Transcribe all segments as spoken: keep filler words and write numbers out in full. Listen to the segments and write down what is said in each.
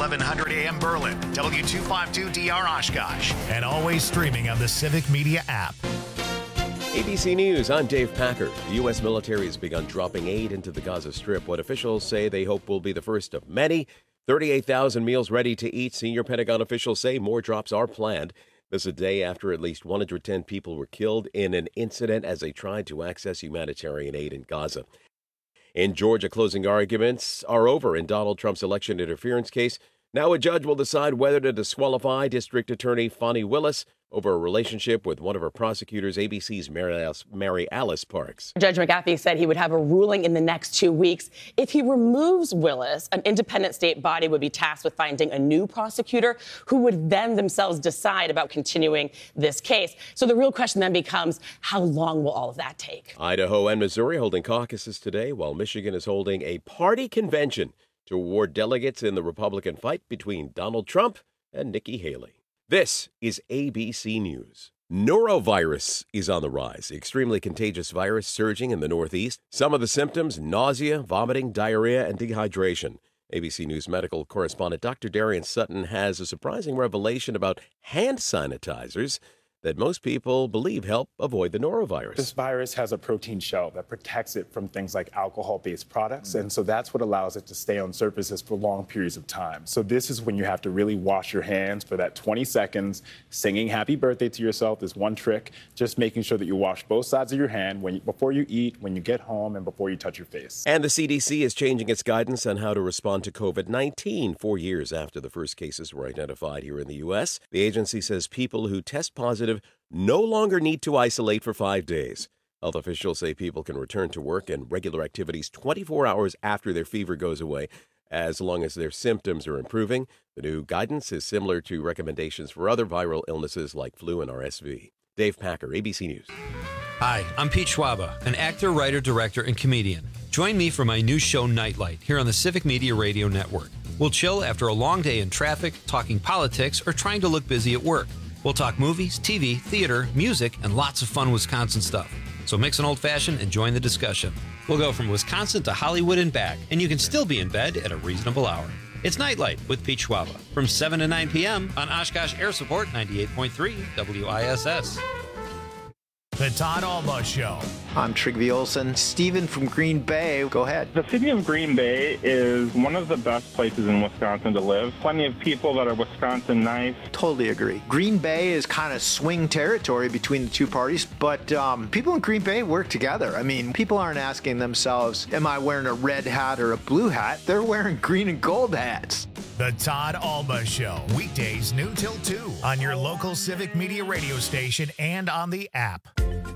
eleven hundred A M Berlin, W two fifty-two D R Oshkosh, and always streaming on the Civic Media app. A B C News, I'm Dave Packer. The U S military has begun dropping aid into the Gaza Strip, what officials say they hope will be the first of many. thirty-eight thousand meals ready to eat. Senior Pentagon officials say more drops are planned. This is a day after at least one hundred ten people were killed in an incident as they tried to access humanitarian aid in Gaza. In Georgia, closing arguments are over in Donald Trump's election interference case. Now a judge will decide whether to disqualify District Attorney Fani Willis over a relationship with one of her prosecutors, A B C's Mary Alice, Mary Alice Parks. Judge McAfee said he would have a ruling in the next two weeks. If he removes Willis, an independent state body would be tasked with finding a new prosecutor who would then themselves decide about continuing this case. So the real question then becomes, how long will all of that take? Idaho and Missouri holding caucuses today, while Michigan is holding a party convention to award delegates in the Republican fight between Donald Trump and Nikki Haley. This is A B C News. Norovirus is on the rise. The extremely contagious virus surging in the Northeast. Some of the symptoms, nausea, vomiting, diarrhea, and dehydration. A B C News medical correspondent Doctor Darian Sutton has a surprising revelation about hand sanitizers that most people believe help avoid the norovirus. This virus has a protein shell that protects it from things like alcohol-based products, mm-hmm. and so that's what allows it to stay on surfaces for long periods of time. So this is when you have to really wash your hands for that twenty seconds. Singing happy birthday to yourself is one trick, just making sure that you wash both sides of your hand when you, before you eat, when you get home, and before you touch your face. And the C D C is changing its guidance on how to respond to covid nineteen. Four years after the first cases were identified here in the U S, the agency says people who test positive no longer need to isolate for five days. Health officials say people can return to work and regular activities twenty-four hours after their fever goes away, as long as their symptoms are improving. The new guidance is similar to recommendations for other viral illnesses like flu and R S V. Dave Packer, A B C News. Hi, I'm Pete Schwaba, an actor, writer, director, and comedian. Join me for my new show, Nightlight, here on the Civic Media Radio Network. We'll chill after a long day in traffic, talking politics, or trying to look busy at work. We'll talk movies, T V, theater, music, and lots of fun Wisconsin stuff. So mix an old-fashioned and join the discussion. We'll go from Wisconsin to Hollywood and back, and you can still be in bed at a reasonable hour. It's Nightlight with Pete Schwaba from seven to nine p.m. on Oshkosh Air Support ninety-eight point three W I S S. The Todd Alba Show. I'm Trygve Olsen. Steven from Green Bay, go ahead. The city of Green Bay is one of the best places in Wisconsin to live. Plenty of people that are Wisconsin nice. Totally agree. Green Bay is kind of swing territory between the two parties, but um, people in Green Bay work together. I mean, people aren't asking themselves, am I wearing a red hat or a blue hat? They're wearing green and gold hats. The Todd Alba Show, weekdays noon till two on your local Civic Media radio station and on the app.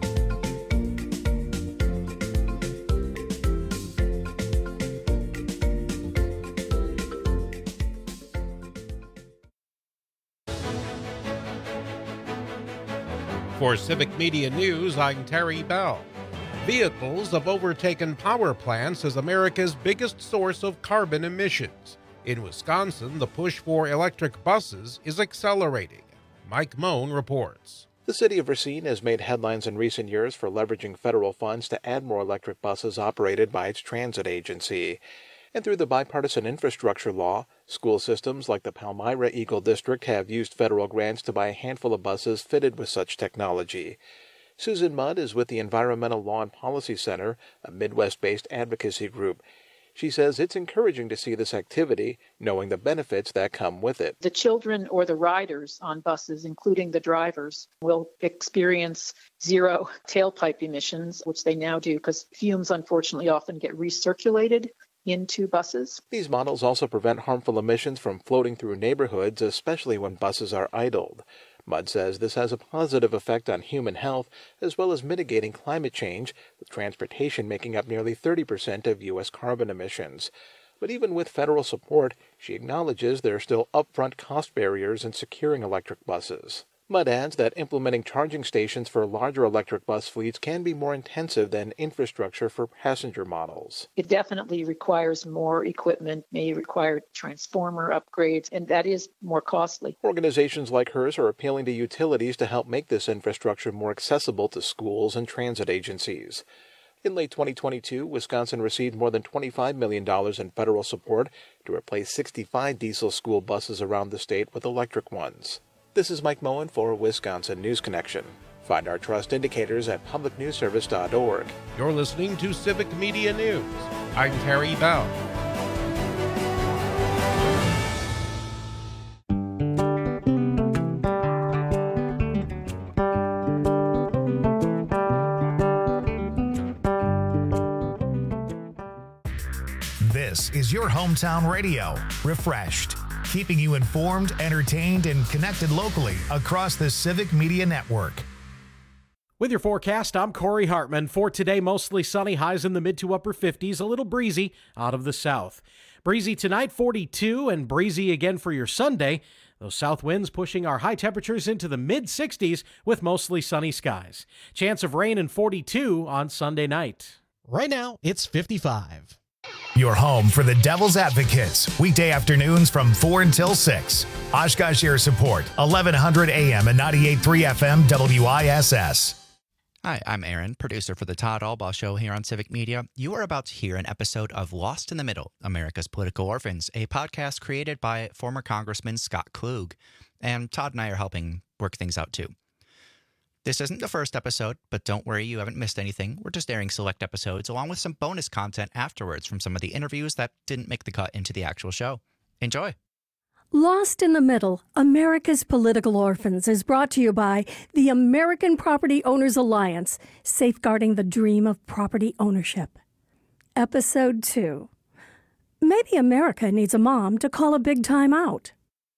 For Civic Media News, I'm Terry Bell. Vehicles have overtaken power plants as America's biggest source of carbon emissions. In Wisconsin, the push for electric buses is accelerating. Mike Moan reports. The city of Racine has made headlines in recent years for leveraging federal funds to add more electric buses operated by its transit agency. And through the bipartisan infrastructure law, school systems like the Palmyra Eagle District have used federal grants to buy a handful of buses fitted with such technology. Susan Mudd is with the Environmental Law and Policy Center, a Midwest-based advocacy group. She says it's encouraging to see this activity, knowing the benefits that come with it. The children or the riders on buses, including the drivers, will experience zero tailpipe emissions, which they now do because fumes unfortunately often get recirculated into buses. These models also prevent harmful emissions from floating through neighborhoods, especially when buses are idled. Mudd says this has a positive effect on human health, as well as mitigating climate change, with transportation making up nearly thirty percent of U S carbon emissions. But even with federal support, she acknowledges there are still upfront cost barriers in securing electric buses. Mudd adds that implementing charging stations for larger electric bus fleets can be more intensive than infrastructure for passenger models. It definitely requires more equipment, may require transformer upgrades, and that is more costly. Organizations like hers are appealing to utilities to help make this infrastructure more accessible to schools and transit agencies. In late twenty twenty-two, Wisconsin received more than twenty-five million dollars in federal support to replace sixty-five diesel school buses around the state with electric ones. This is Mike Moen for Wisconsin News Connection. Find our trust indicators at public news service dot org. You're listening to Civic Media News. I'm Terry Bell. This is your hometown radio, Refreshed, keeping you informed, entertained, and connected locally across the Civic Media Network. With your forecast, I'm Corey Hartman. For today, mostly sunny, highs in the mid to upper fifties, a little breezy out of the south. Breezy tonight, forty-two, and breezy again for your Sunday. Those south winds pushing our high temperatures into the mid sixties with mostly sunny skies. Chance of rain and forty-two on Sunday night. Right now, it's fifty-five. Your home for the Devil's Advocates, weekday afternoons from four until six. Oshkosh Air Support, eleven hundred A M and ninety-eight point three F M W I S S. Hi, I'm Aaron, producer for the Todd Albaugh Show here on Civic Media. You are about to hear an episode of Lost in the Middle, America's Political Orphans, a podcast created by former Congressman Scott Klug. And Todd and I are helping work things out too. This isn't the first episode, but don't worry, you haven't missed anything. We're just airing select episodes along with some bonus content afterwards from some of the interviews that didn't make the cut into the actual show. Enjoy. Lost in the Middle, America's Political Orphans is brought to you by the American Property Owners Alliance, safeguarding the dream of property ownership. Episode two. Maybe America needs a mom to call a big time out.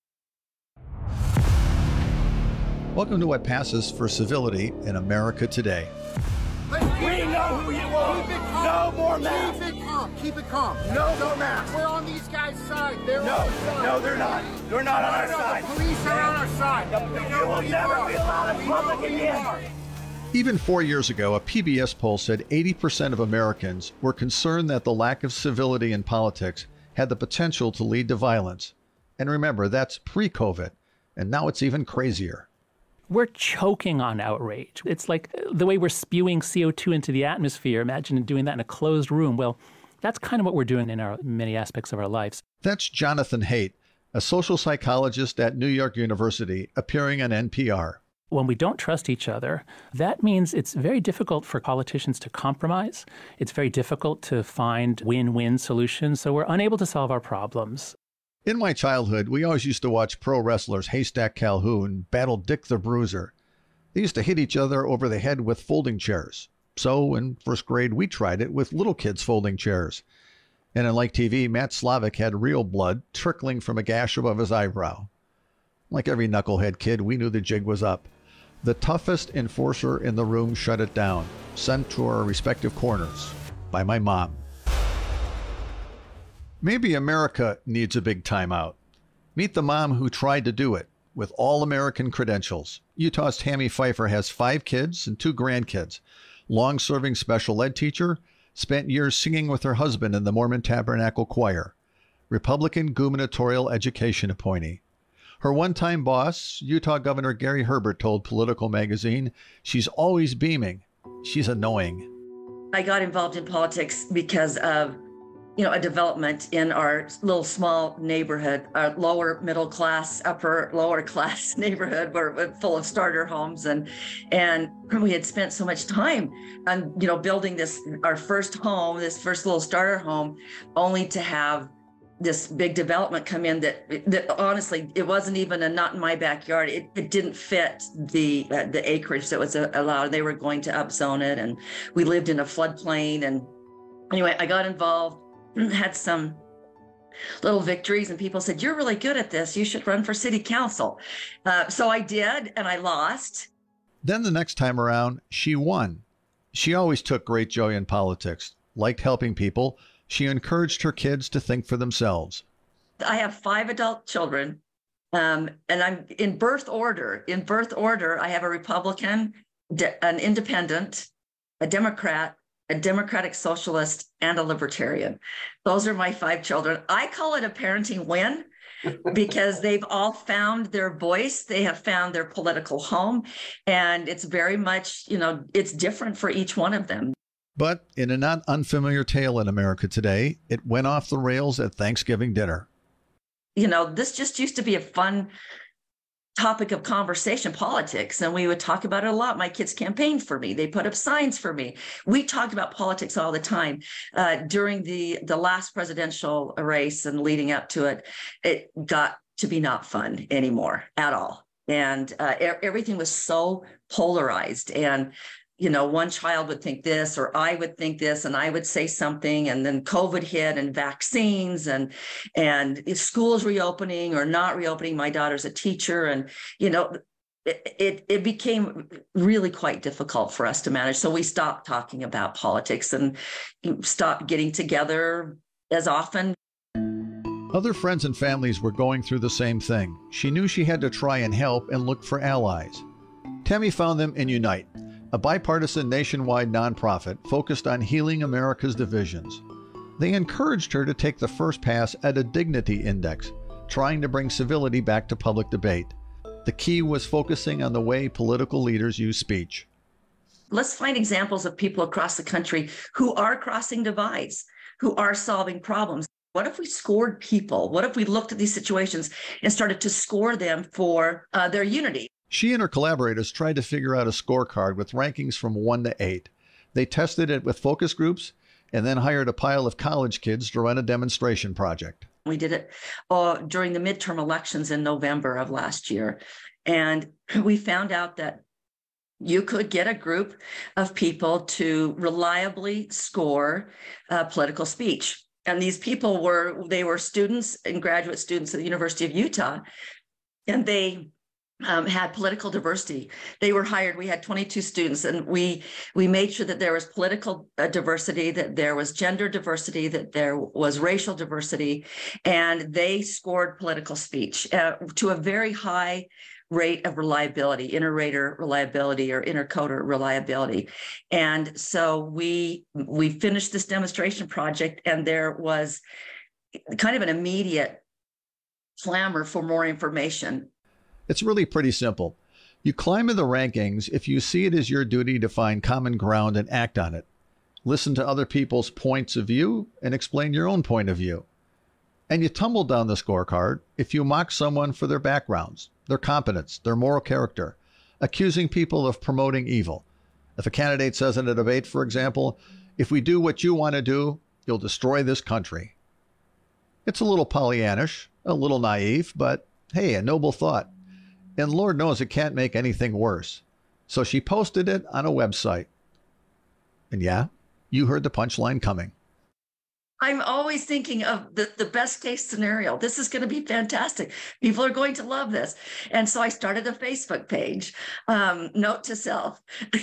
Welcome to what passes for civility in America today. We know who you are. Keep it calm. No more mask. Keep it calm. Keep it calm. No, no mask. We're on these guys' side. They're no, on our side. No, they're not. They're not no, on our no, side. The police are on our side. The, we know will never are. Be allowed in public again. Even four years ago, a P B S poll said eighty percent of Americans were concerned that the lack of civility in politics had the potential to lead to violence. And remember, that's pre-COVID. And now it's even crazier. We're choking on outrage. It's like the way we're spewing C O two into the atmosphere. Imagine doing that in a closed room. Well, that's kind of what we're doing in our many aspects of our lives. That's Jonathan Haidt, a social psychologist at New York University, appearing on N P R. When we don't trust each other, that means it's very difficult for politicians to compromise. It's very difficult to find win-win solutions. So we're unable to solve our problems. In my childhood, we always used to watch pro wrestlers Haystack Calhoun battle Dick the Bruiser. They used to hit each other over the head with folding chairs. So in first grade, we tried it with little kids' folding chairs. And in Like T V, Matt Slavic had real blood trickling from a gash above his eyebrow. Like every knucklehead kid, we knew the jig was up. The toughest enforcer in the room shut it down, sent to our respective corners by my mom. Maybe America needs a big timeout. Meet the mom who tried to do it with all American credentials. Utah's Tammy Pfeiffer has five kids and two grandkids. Long-serving special ed teacher, spent years singing with her husband in the Mormon Tabernacle Choir. Republican gubernatorial education appointee. Her one-time boss, Utah Governor Gary Herbert, told Political Magazine, she's always beaming. She's annoying. I got involved in politics because of you know, a development in our little small neighborhood, our lower middle class, upper lower class neighborhood, where full of starter homes, and and we had spent so much time on you know building this our first home, this first little starter home, only to have this big development come in that that honestly it wasn't even a not in my backyard. It, it didn't fit the uh, the acreage that was allowed. They were going to upzone it, and we lived in a floodplain. And anyway, I got involved. Had some little victories, and people said, you're really good at this. You should run for city council. Uh, so I did, and I lost. Then the next time around, she won. She always took great joy in politics, liked helping people. She encouraged her kids to think for themselves. I have five adult children, um, and I'm in birth order. In birth order, I have a Republican, an independent, a Democrat, a Democratic Socialist, and a Libertarian. Those are my five children. I call it a parenting win because they've all found their voice. They have found their political home. And it's very much, you know, it's different for each one of them. But in a not unfamiliar tale in America today, it went off the rails at Thanksgiving dinner. You know, this just used to be a fun topic of conversation, politics, and we would talk about it a lot. My kids campaigned for me. They put up signs for me. We talked about politics all the time. Uh, during the, the last presidential race and leading up to it, it got to be not fun anymore at all. And uh, e- everything was so polarized. And you know, one child would think this, or I would think this, and I would say something, and then COVID hit, and vaccines, and and if schools reopening or not reopening. My daughter's a teacher, and you know, it, it it became really quite difficult for us to manage. So we stopped talking about politics and stopped getting together as often. Other friends and families were going through the same thing. She knew she had to try and help and look for allies. Tammy found them in Unite, a bipartisan nationwide nonprofit focused on healing America's divisions. They encouraged her to take the first pass at a dignity index, trying to bring civility back to public debate. The key was focusing on the way political leaders use speech. Let's find examples of people across the country who are crossing divides, who are solving problems. What if we scored people? What if we looked at these situations and started to score them for uh, their unity? She and her collaborators tried to figure out a scorecard with rankings from one to eight. They tested it with focus groups and then hired a pile of college kids to run a demonstration project. We did it uh, during the midterm elections in November of last year. And we found out that you could get a group of people to reliably score uh, political speech. And these people were, they were students and graduate students at the University of Utah. And they Um, had political diversity. They were hired. We had twenty-two students, and we we made sure that there was political uh, diversity, that there was gender diversity, that there was racial diversity, and they scored political speech uh, to a very high rate of reliability, inter-rater reliability or inter-coder reliability. And so we we finished this demonstration project, and there was kind of an immediate clamor for more information. It's really pretty simple. You climb in the rankings if you see it as your duty to find common ground and act on it. Listen to other people's points of view and explain your own point of view. And you tumble down the scorecard if you mock someone for their backgrounds, their competence, their moral character, accusing people of promoting evil. If a candidate says in a debate, for example, if we do what you want to do, you'll destroy this country. It's a little Pollyannish, a little naive, but hey, a noble thought. And Lord knows it can't make anything worse. So she posted it on a website. And yeah, you heard the punchline coming. I'm always thinking of the, the best case scenario. This is going to be fantastic. People are going to love this. And so I started a Facebook page. Um, note to self,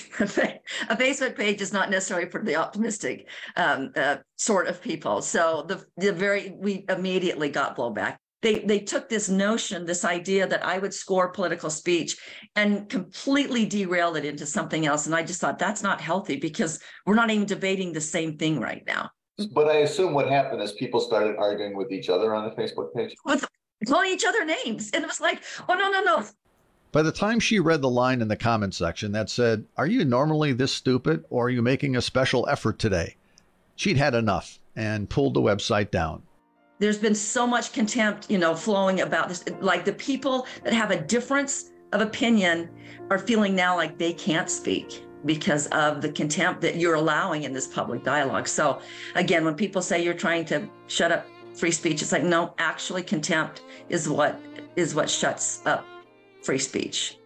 a Facebook page is not necessarily for the optimistic um, uh, sort of people. So the, the very, we immediately got blowback. They they took this notion, this idea that I would score political speech and completely derailed it into something else. And I just thought that's not healthy because we're not even debating the same thing right now. But I assume what happened is people started arguing with each other on the Facebook page. With calling each other names. And it was like, oh, no, no, no. By the time she read the line in the comment section that said, "Are you normally this stupid or are you making a special effort today?" she'd had enough and pulled the website down. There's been so much contempt, you know, flowing about this. Like the people that have a difference of opinion are feeling now like they can't speak because of the contempt that you're allowing in this public dialogue. So again, when people say you're trying to shut up free speech, it's like, no, actually contempt is what is what shuts up free speech.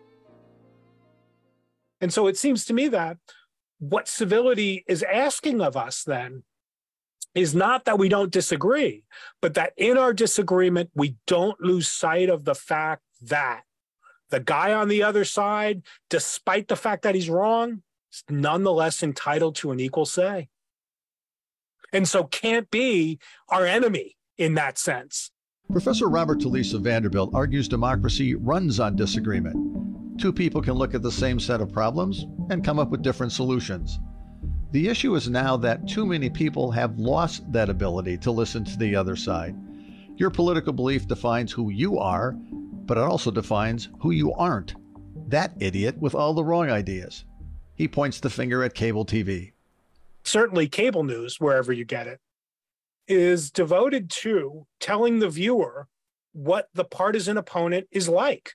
And so it seems to me that what civility is asking of us then is not that we don't disagree, but that in our disagreement, we don't lose sight of the fact that the guy on the other side, despite the fact that he's wrong, is nonetheless entitled to an equal say. And so can't be our enemy in that sense. Professor Robert Talisse of Vanderbilt argues democracy runs on disagreement. Two people can look at the same set of problems and come up with different solutions. The issue is now that too many people have lost that ability to listen to the other side. Your political belief defines who you are, but it also defines who you aren't. That idiot with all the wrong ideas. He points the finger at cable T V. certainly cable news, wherever you get it, is devoted to telling the viewer what the partisan opponent is like.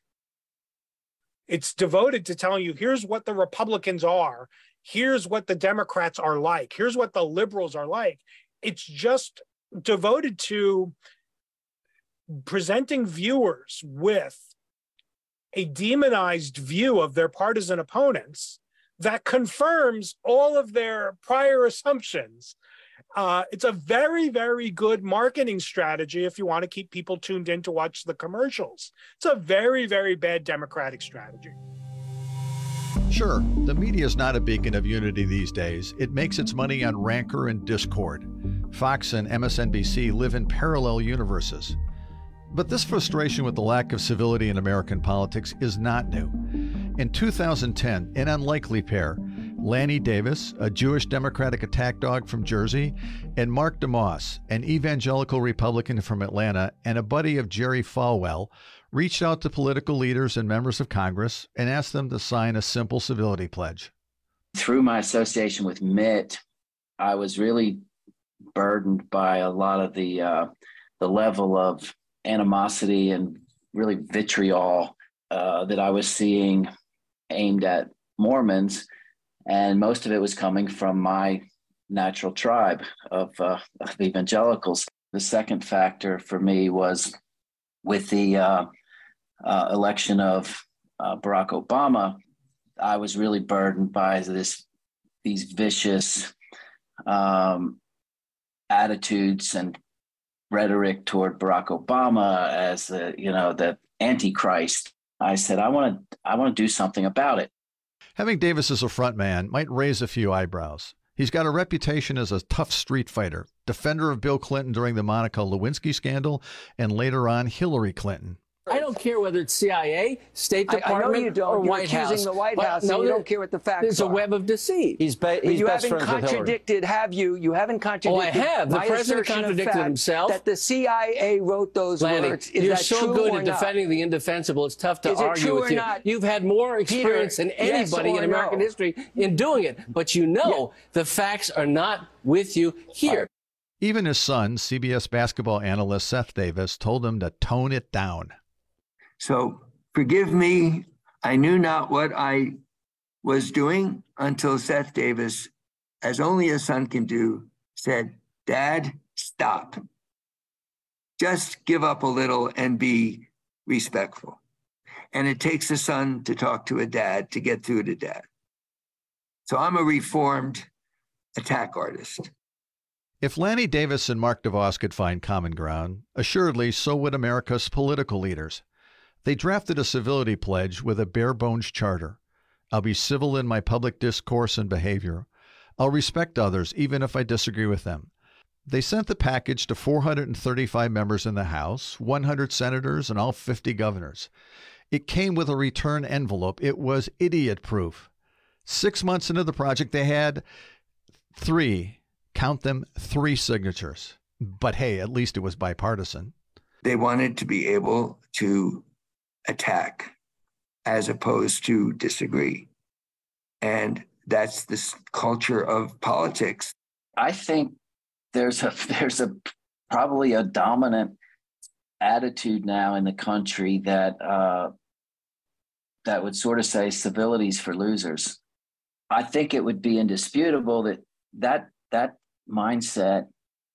It's devoted to telling you, here's what the Republicans are, here's what the Democrats are like, here's what the liberals are like. It's just devoted to presenting viewers with a demonized view of their partisan opponents that confirms all of their prior assumptions. Uh, it's a very, very good marketing strategy if you want to keep people tuned in to watch the commercials. It's a very, very bad Democratic strategy. Sure, the media is not a beacon of unity these days. It makes its money on rancor and discord. Fox and M S N B C live in parallel universes. But this frustration with the lack of civility in American politics is not new. In two thousand ten, an unlikely pair, Lanny Davis, a Jewish Democratic attack dog from Jersey, and Mark DeMoss, an evangelical Republican from Atlanta and a buddy of Jerry Falwell, reached out to political leaders and members of Congress and asked them to sign a simple civility pledge. Through my association with Mitt, I was really burdened by a lot of the uh, the level of animosity and really vitriol uh, that I was seeing aimed at Mormons. And most of it was coming from my natural tribe of, uh, of evangelicals. The second factor for me was with the uh, uh, election of uh, Barack Obama, I was really burdened by this these vicious um, attitudes and rhetoric toward Barack Obama as the, you know, the Antichrist. I said, I want to, I want to do something about it. Having Davis as a front man might raise a few eyebrows. He's got a reputation as a tough street fighter, defender of Bill Clinton during the Monica Lewinsky scandal, and later on Hillary Clinton. I don't care whether it's C I A, State I- Department, I know you don't. or You're White accusing House. the White But House, and no, you there- don't care what the facts There's are. a web of deceit. He's, ba- But he's you best haven't friends with Hillary. contradicted, have you? You haven't contradicted. Oh, I have. The my president assertion of contradicted fact himself. That the C I A wrote those Lanny, words. Is you're that so true good or at not? defending the indefensible. It's tough to Is it argue true with or you. not? You've had more experience Peter, than yes anybody or in American no? history in doing it. But you know the facts are not with you here. Even his son, C B S basketball analyst Seth Davis, told him to tone it down. So forgive me. I knew not what I was doing until Seth Davis, as only a son can do, said, Dad, stop. Just give up a little and be respectful. And it takes a son to talk to a dad to get through to dad. So I'm a reformed attack artist. If Lanny Davis and Mark DeVos could find common ground, assuredly so would America's political leaders. They drafted a civility pledge with a bare-bones charter. I'll be civil in my public discourse and behavior. I'll respect others, even if I disagree with them. They sent the package to four hundred thirty-five members in the House, one hundred senators, and all fifty governors. It came with a return envelope. It was idiot-proof. Six months into the project, they had three, count them, three signatures. But hey, at least it was bipartisan. They wanted to be able to attack as opposed to disagree. And that's this culture of politics. I think there's a there's a probably a dominant attitude now in the country that uh, that would sort of say civility's for losers. I think it would be indisputable that that that mindset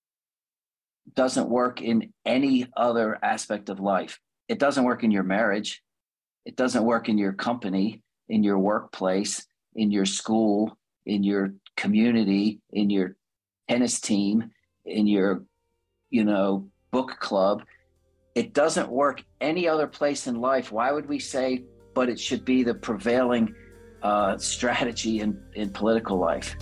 doesn't work in any other aspect of life. It doesn't work in your marriage. It doesn't work in your company, in your workplace, in your school, in your community, in your tennis team, in your, you know, book club. It doesn't work any other place in life. Why would we say, but it should be the prevailing uh, strategy in, in political life?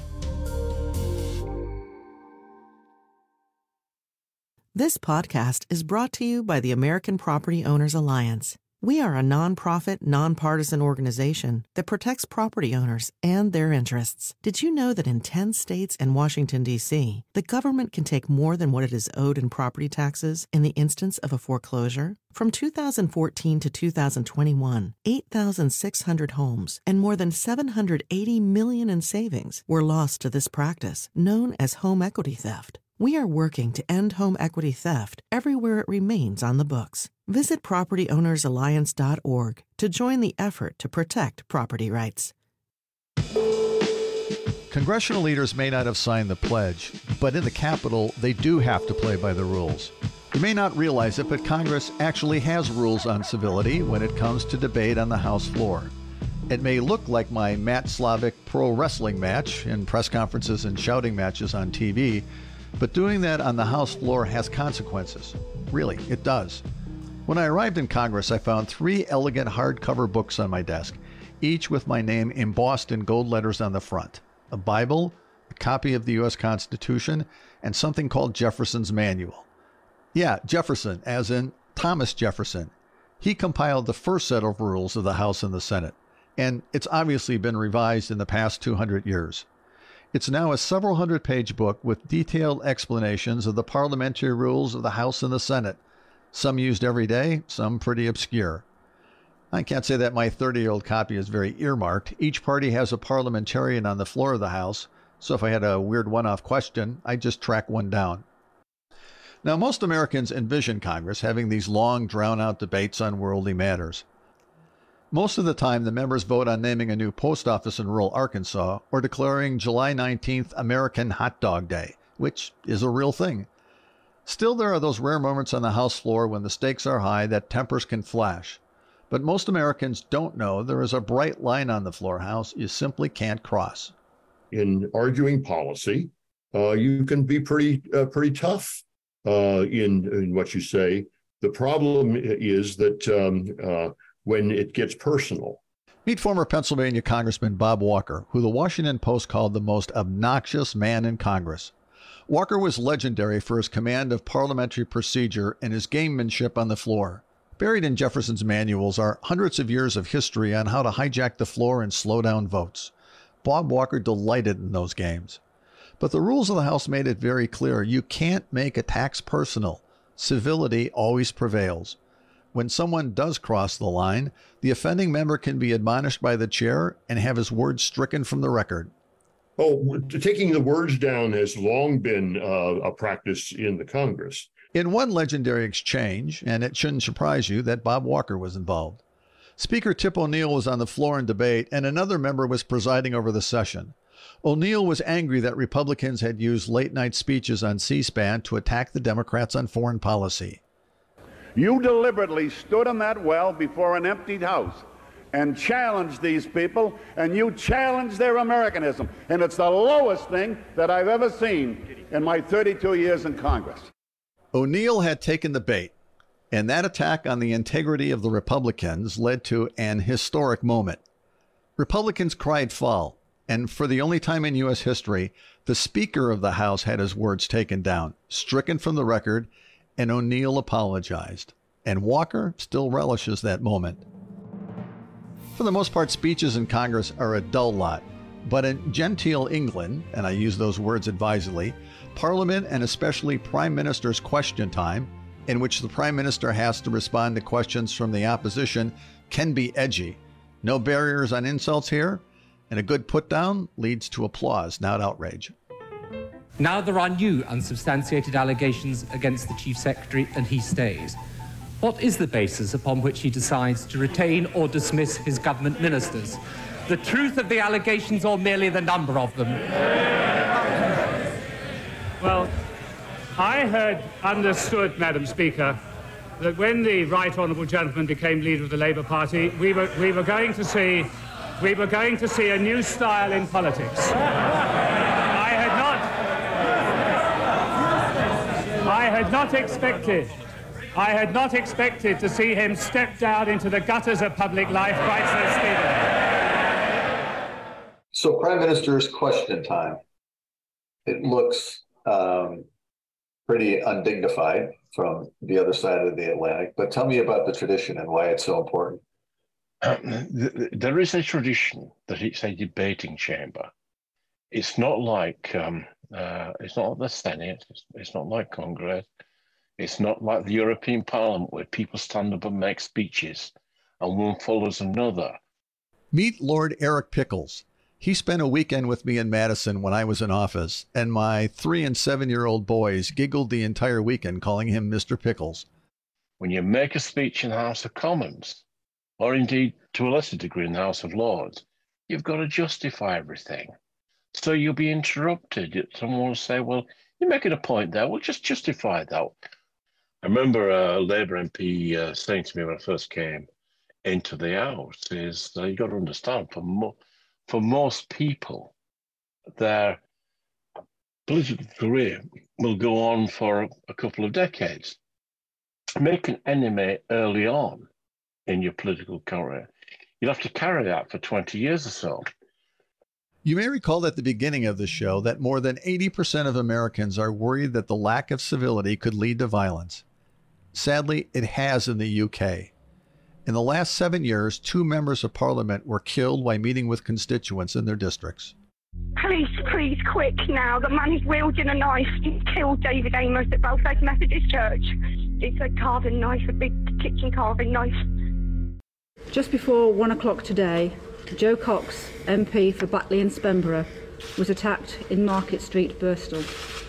This podcast is brought to you by the American Property Owners Alliance. We are a nonprofit, nonpartisan organization that protects property owners and their interests. Did you know that in ten states and Washington, D C, the government can take more than what it is owed in property taxes in the instance of a foreclosure? From two thousand fourteen to two thousand twenty-one, eight thousand six hundred homes and more than seven hundred eighty million dollars in savings were lost to this practice, known as home equity theft. We are working to end home equity theft everywhere it remains on the books. Visit property owners alliance dot org to join the effort to protect property rights. Congressional leaders may not have signed the pledge, but in the Capitol, they do have to play by the rules. You may not realize it, but Congress actually has rules on civility when it comes to debate on the House floor. It may look like my Matt Slavic pro wrestling match in press conferences and shouting matches on T V, but doing that on the House floor has consequences. Really, it does. When I arrived in Congress, I found three elegant hardcover books on my desk, each with my name embossed in gold letters on the front. A Bible, a copy of the U S Constitution, and something called Jefferson's Manual. Yeah, Jefferson, as in Thomas Jefferson. He compiled the first set of rules of the House and the Senate, and it's obviously been revised in the past two hundred years. It's now a several hundred page book with detailed explanations of the parliamentary rules of the House and the Senate, some used every day, some pretty obscure. I can't say that my thirty-year-old copy is very earmarked. Each party has a parliamentarian on the floor of the House, so if I had a weird one-off question, I'd just track one down. Now, most Americans envision Congress having these long, drawn-out debates on worldly matters. Most of the time, the members vote on naming a new post office in rural Arkansas or declaring July nineteenth American Hot Dog Day, which is a real thing. Still, there are those rare moments on the House floor when the stakes are high that tempers can flash. But most Americans don't know there is a bright line on the floor, House, you simply can't cross. In arguing policy, uh, you can be pretty uh, pretty tough uh, in, in what you say. The problem is that um, uh, when it gets personal. Meet former Pennsylvania Congressman Bob Walker, who the Washington Post called the most obnoxious man in Congress. Walker was legendary for his command of parliamentary procedure and his gamemanship on the floor. Buried in Jefferson's manuals are hundreds of years of history on how to hijack the floor and slow down votes. Bob Walker delighted in those games. But the rules of the House made it very clear you can't make attacks personal. Civility always prevails. When someone does cross the line, the offending member can be admonished by the chair and have his words stricken from the record. Oh, taking the words down has long been uh, a practice in the Congress. In one legendary exchange, and it shouldn't surprise you that Bob Walker was involved. Speaker Tip O'Neill was on the floor in debate, and another member was presiding over the session. O'Neill was angry that Republicans had used late-night speeches on C-SPAN to attack the Democrats on foreign policy. You deliberately stood in that well before an emptied house and challenged these people, and you challenged their Americanism. And it's the lowest thing that I've ever seen in my thirty-two years in Congress. O'Neill had taken the bait, and that attack on the integrity of the Republicans led to an historic moment. Republicans cried foul, and for the only time in U S history, the Speaker of the House had his words taken down, stricken from the record, and O'Neill apologized. And Walker still relishes that moment. For the most part, speeches in Congress are a dull lot. But in genteel England, and I use those words advisedly, Parliament and especially Prime Minister's question time, in which the Prime Minister has to respond to questions from the opposition, can be edgy. No barriers on insults here, and a good put-down leads to applause, not outrage. Now there are new unsubstantiated allegations against the Chief Secretary, and he stays. What is the basis upon which he decides to retain or dismiss his government ministers? The truth of the allegations or merely the number of them? Well, I had understood, Madam Speaker, that when the right honourable gentleman became leader of the Labour Party, we were we were going to see we were going to see a new style in politics. I had not I had not expected I had not expected to see him step down into the gutters of public life quite so speedily. So, Prime Minister's question time. It looks um, pretty undignified. from the other side of the Atlantic. But tell me about the tradition and why it's so important. Um, th- there is a tradition that it's a debating chamber. It's not like um, uh, it's not like the Senate. It's, it's not like Congress. It's not like the European Parliament where people stand up and make speeches and one follows another. Meet Lord Eric Pickles. He spent a weekend with me in Madison when I was in office, and my three and seven-year-old boys giggled the entire weekend calling him Mister Pickles. When you make a speech in the House of Commons, or indeed to a lesser degree in the House of Lords, you've got to justify everything. So you'll be interrupted. Someone will say, well, you're making a point there. Well, just justify that. I remember a Labour M P uh, saying to me when I first came into the House is uh, you got to understand, for, mo- for most people, their political career will go on for a, a couple of decades. Make an enemy early on in your political career. You'll have to carry that for twenty years or so. You may recall at the beginning of the show that more than eighty percent of Americans are worried that the lack of civility could lead to violence. Sadly, it has in the U K. In the last seven years, two members of parliament were killed while meeting with constituents in their districts. Police, please, quick now. The man is wielding a knife. He killed David Amos at Belfast Methodist Church. It's a carving knife, a big kitchen carving knife. Just before one o'clock today, Joe Cox, M P for Batley and Spenborough, was attacked in Market Street, Bristol.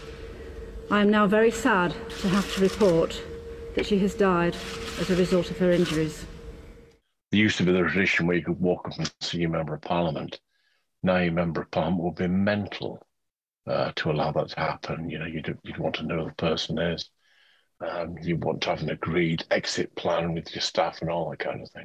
I am now very sad to have to report that she has died as a result of her injuries. There used to be the tradition where you could walk up and see a member of parliament. Now your member of parliament will be mental uh, to allow that to happen. You know, you'd, you'd want to know who the person is. Um, you want to have an agreed exit plan with your staff and all that kind of thing.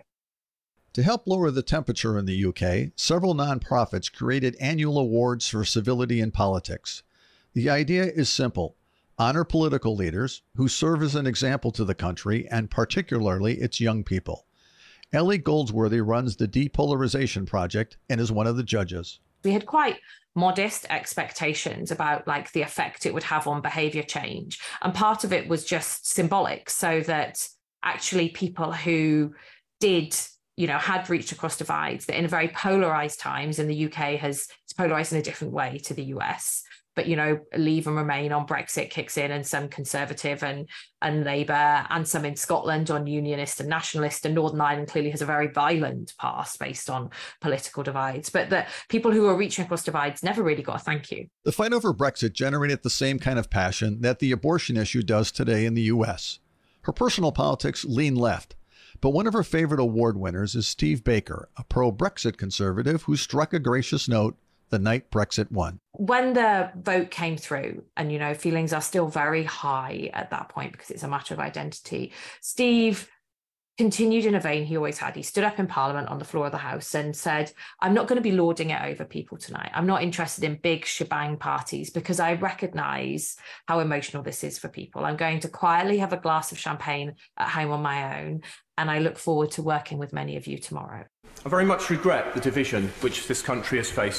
To help lower the temperature in the U K, several nonprofits created annual awards for civility in politics. The idea is simple. Honor political leaders who serve as an example to the country and particularly its young people. Ellie Goldsworthy runs the Depolarization Project and is one of the judges. We had quite modest expectations about like the effect it would have on behavior change. And part of it was just symbolic, so that actually people who did, you know, had reached across divides, that in very polarized times, and the U K has it's polarized in a different way to the U S, but, you know, Leave and Remain on Brexit kicks in, and some Conservative and, and Labour, and some in Scotland on Unionist and Nationalist, and Northern Ireland clearly has a very violent past based on political divides. But the people who are reaching across divides never really got a thank you. The fight over Brexit generated the same kind of passion that the abortion issue does today in the U S. Her personal politics lean left, but one of her favorite award winners is Steve Baker, a pro-Brexit conservative who struck a gracious note the night Brexit won. When the vote came through, and, you know, feelings are still very high at that point because it's a matter of identity, Steve continued in a vein he always had. He stood up in Parliament on the floor of the House and said, I'm not going to be lording it over people tonight. I'm not interested in big shebang parties because I recognise how emotional this is for people. I'm going to quietly have a glass of champagne at home on my own, and I look forward to working with many of you tomorrow. I very much regret the division which this country has faced.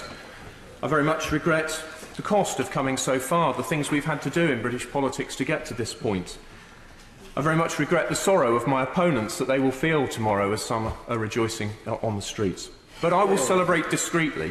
I very much regret the cost of coming so far, the things we've had to do in British politics to get to this point. I very much regret the sorrow of my opponents that they will feel tomorrow as some are rejoicing on the streets. But I will celebrate discreetly,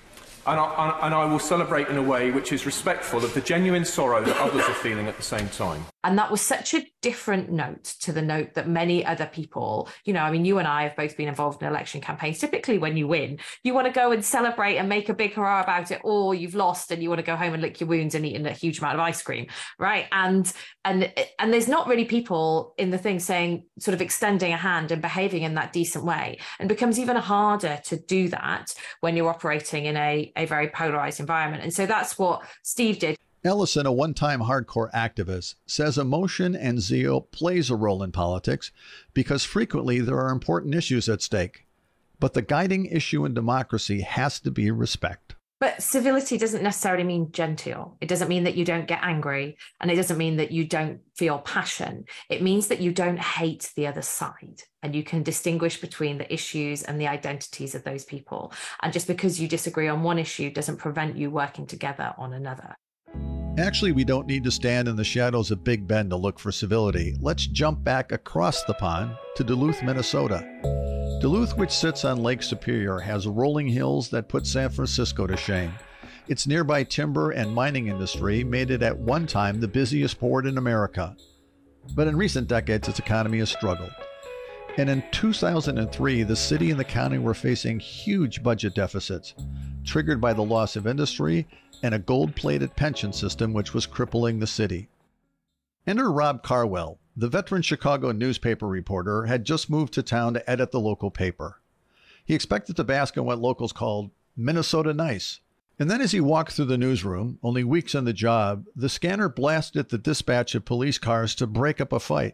and I, and I will celebrate in a way which is respectful of the genuine sorrow that others are feeling at the same time. And that was such a different note to the note that many other people, you know, I mean, you and I have both been involved in election campaigns. Typically when you win, you want to go and celebrate and make a big hurrah about it, or you've lost and you want to go home and lick your wounds and eat a huge amount of ice cream, right? And and and there's not really people in the thing saying, sort of extending a hand and behaving in that decent way. And it becomes even harder to do that when you're operating in a, a very polarized environment. And so that's what Steve did. Ellison, a one-time hardcore activist, says emotion and zeal plays a role in politics because frequently there are important issues at stake. But the guiding issue in democracy has to be respect. But civility doesn't necessarily mean genteel. It doesn't mean that you don't get angry, and it doesn't mean that you don't feel passion. It means that you don't hate the other side, and you can distinguish between the issues and the identities of those people. And just because you disagree on one issue doesn't prevent you working together on another. Actually, we don't need to stand in the shadows of Big Ben to look for civility. Let's jump back across the pond to Duluth, Minnesota. Duluth, which sits on Lake Superior, has rolling hills that put San Francisco to shame. Its nearby timber and mining industry made it at one time the busiest port in America. But in recent decades, its economy has struggled. And in two thousand three, the city and the county were facing huge budget deficits, triggered by the loss of industry and a gold-plated pension system which was crippling the city. Enter Rob Carwell. The veteran Chicago newspaper reporter had just moved to town to edit the local paper. He expected to bask in what locals called Minnesota nice. And then as he walked through the newsroom, only weeks on the job, the scanner blasted the dispatch of police cars to break up a fight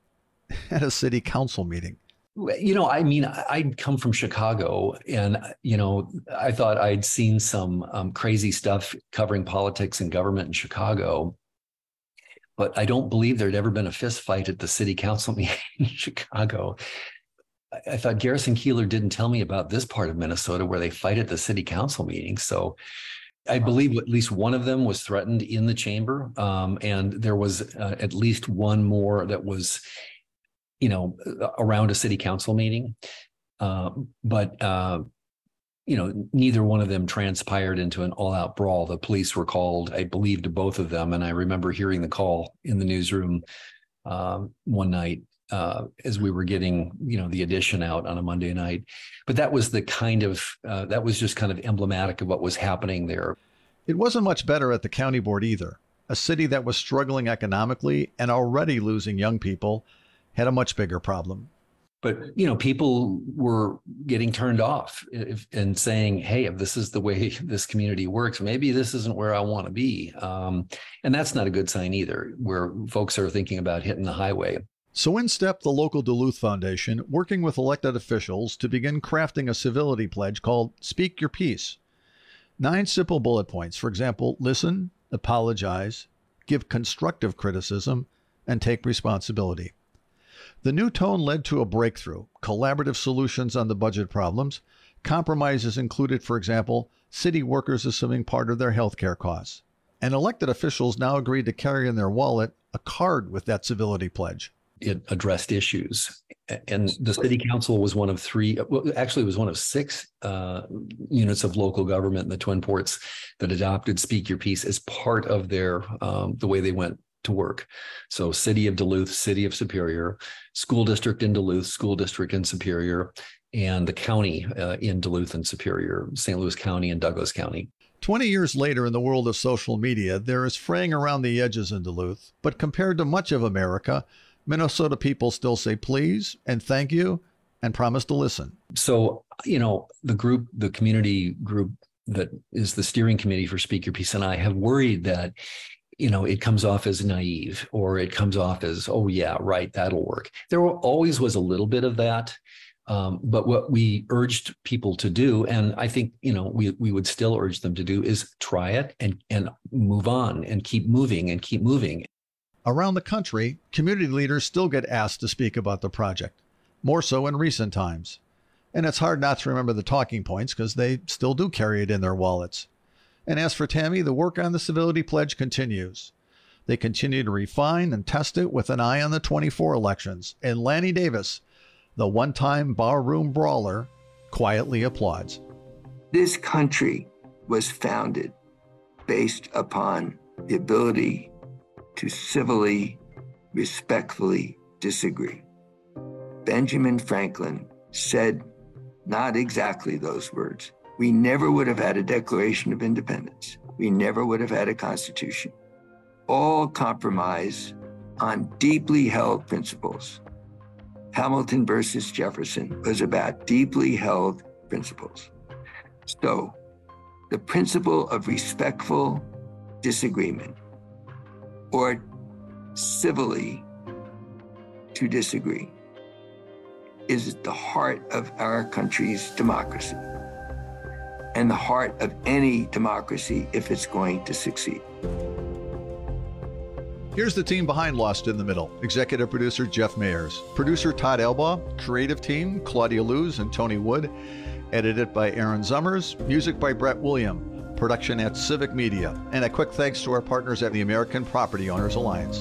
at a city council meeting. You know, I mean, I'd come from Chicago and, you know, I thought I'd seen some um, crazy stuff covering politics and government in Chicago. But I don't believe there'd ever been a fist fight at the city council meeting in Chicago. I, I thought Garrison Keillor didn't tell me about this part of Minnesota where they fight at the city council meeting. So I believe at least one of them was threatened in the chamber. Um, and there was uh, at least one more that was, you know, around a city council meeting. Uh, but, uh, you know, neither one of them transpired into an all-out brawl. The police were called, I believe, to both of them. And I remember hearing the call in the newsroom uh, one night uh, as we were getting, you know, the edition out on a Monday night. But that was the kind of, uh, that was just kind of emblematic of what was happening there. It wasn't much better at the county board either. A city that was struggling economically and already losing young people had a much bigger problem. But, you know, people were getting turned off if, and saying, hey, if this is the way this community works, maybe this isn't where I want to be. Um, and that's not a good sign either, where folks are thinking about hitting the highway. So in stepped the local Duluth Foundation, working with elected officials to begin crafting a civility pledge called Speak Your Piece. Nine simple bullet points. For example, listen, apologize, give constructive criticism, and take responsibility. The new tone led to a breakthrough, collaborative solutions on the budget problems. Compromises included, for example, city workers assuming part of their health care costs. And elected officials now agreed to carry in their wallet a card with that civility pledge. It addressed issues. And the city council was one of three, well, actually it was one of six uh, units of local government in the Twin Ports that adopted Speak Your Piece as part of their, um, the way they went to work. So City of Duluth, City of Superior, School District in Duluth, School District in Superior, and the county uh, in Duluth and Superior, Saint Louis County and Douglas County. twenty years later in the world of social media, there is fraying around the edges in Duluth, but compared to much of America, Minnesota people still say please and thank you and promise to listen. So, you know, the group, the community group that is the steering committee for Speak Your Piece and I have worried that, you know, it comes off as naive or it comes off as, oh, yeah, right, that'll work. There always was a little bit of that. Um, but what we urged people to do, and I think, you know, we we would still urge them to do, is try it and, and move on and keep moving and keep moving. Around the country, community leaders still get asked to speak about the project, more so in recent times. And it's hard not to remember the talking points because they still do carry it in their wallets. And as for Tammy, the work on the civility pledge continues. They continue to refine and test it with an eye on the twenty-four elections. And Lanny Davis, the one-time barroom brawler, quietly applauds. This country was founded based upon the ability to civilly, respectfully disagree. Benjamin Franklin said not exactly those words. We never would have had a Declaration of Independence. We never would have had a Constitution. All compromise on deeply held principles. Hamilton versus Jefferson was about deeply held principles. So the principle of respectful disagreement, or civilly to disagree, is at the heart of our country's democracy and the heart of any democracy if it's going to succeed. Here's the team behind Lost in the Middle. Executive producer Jeff Mayers. Producer Todd Elbaugh. Creative team Claudia Luz and Tony Wood. Edited by Aaron Zummers. Music by Brett William. production at Civic Media. And a quick thanks to our partners at the American Property Owners Alliance.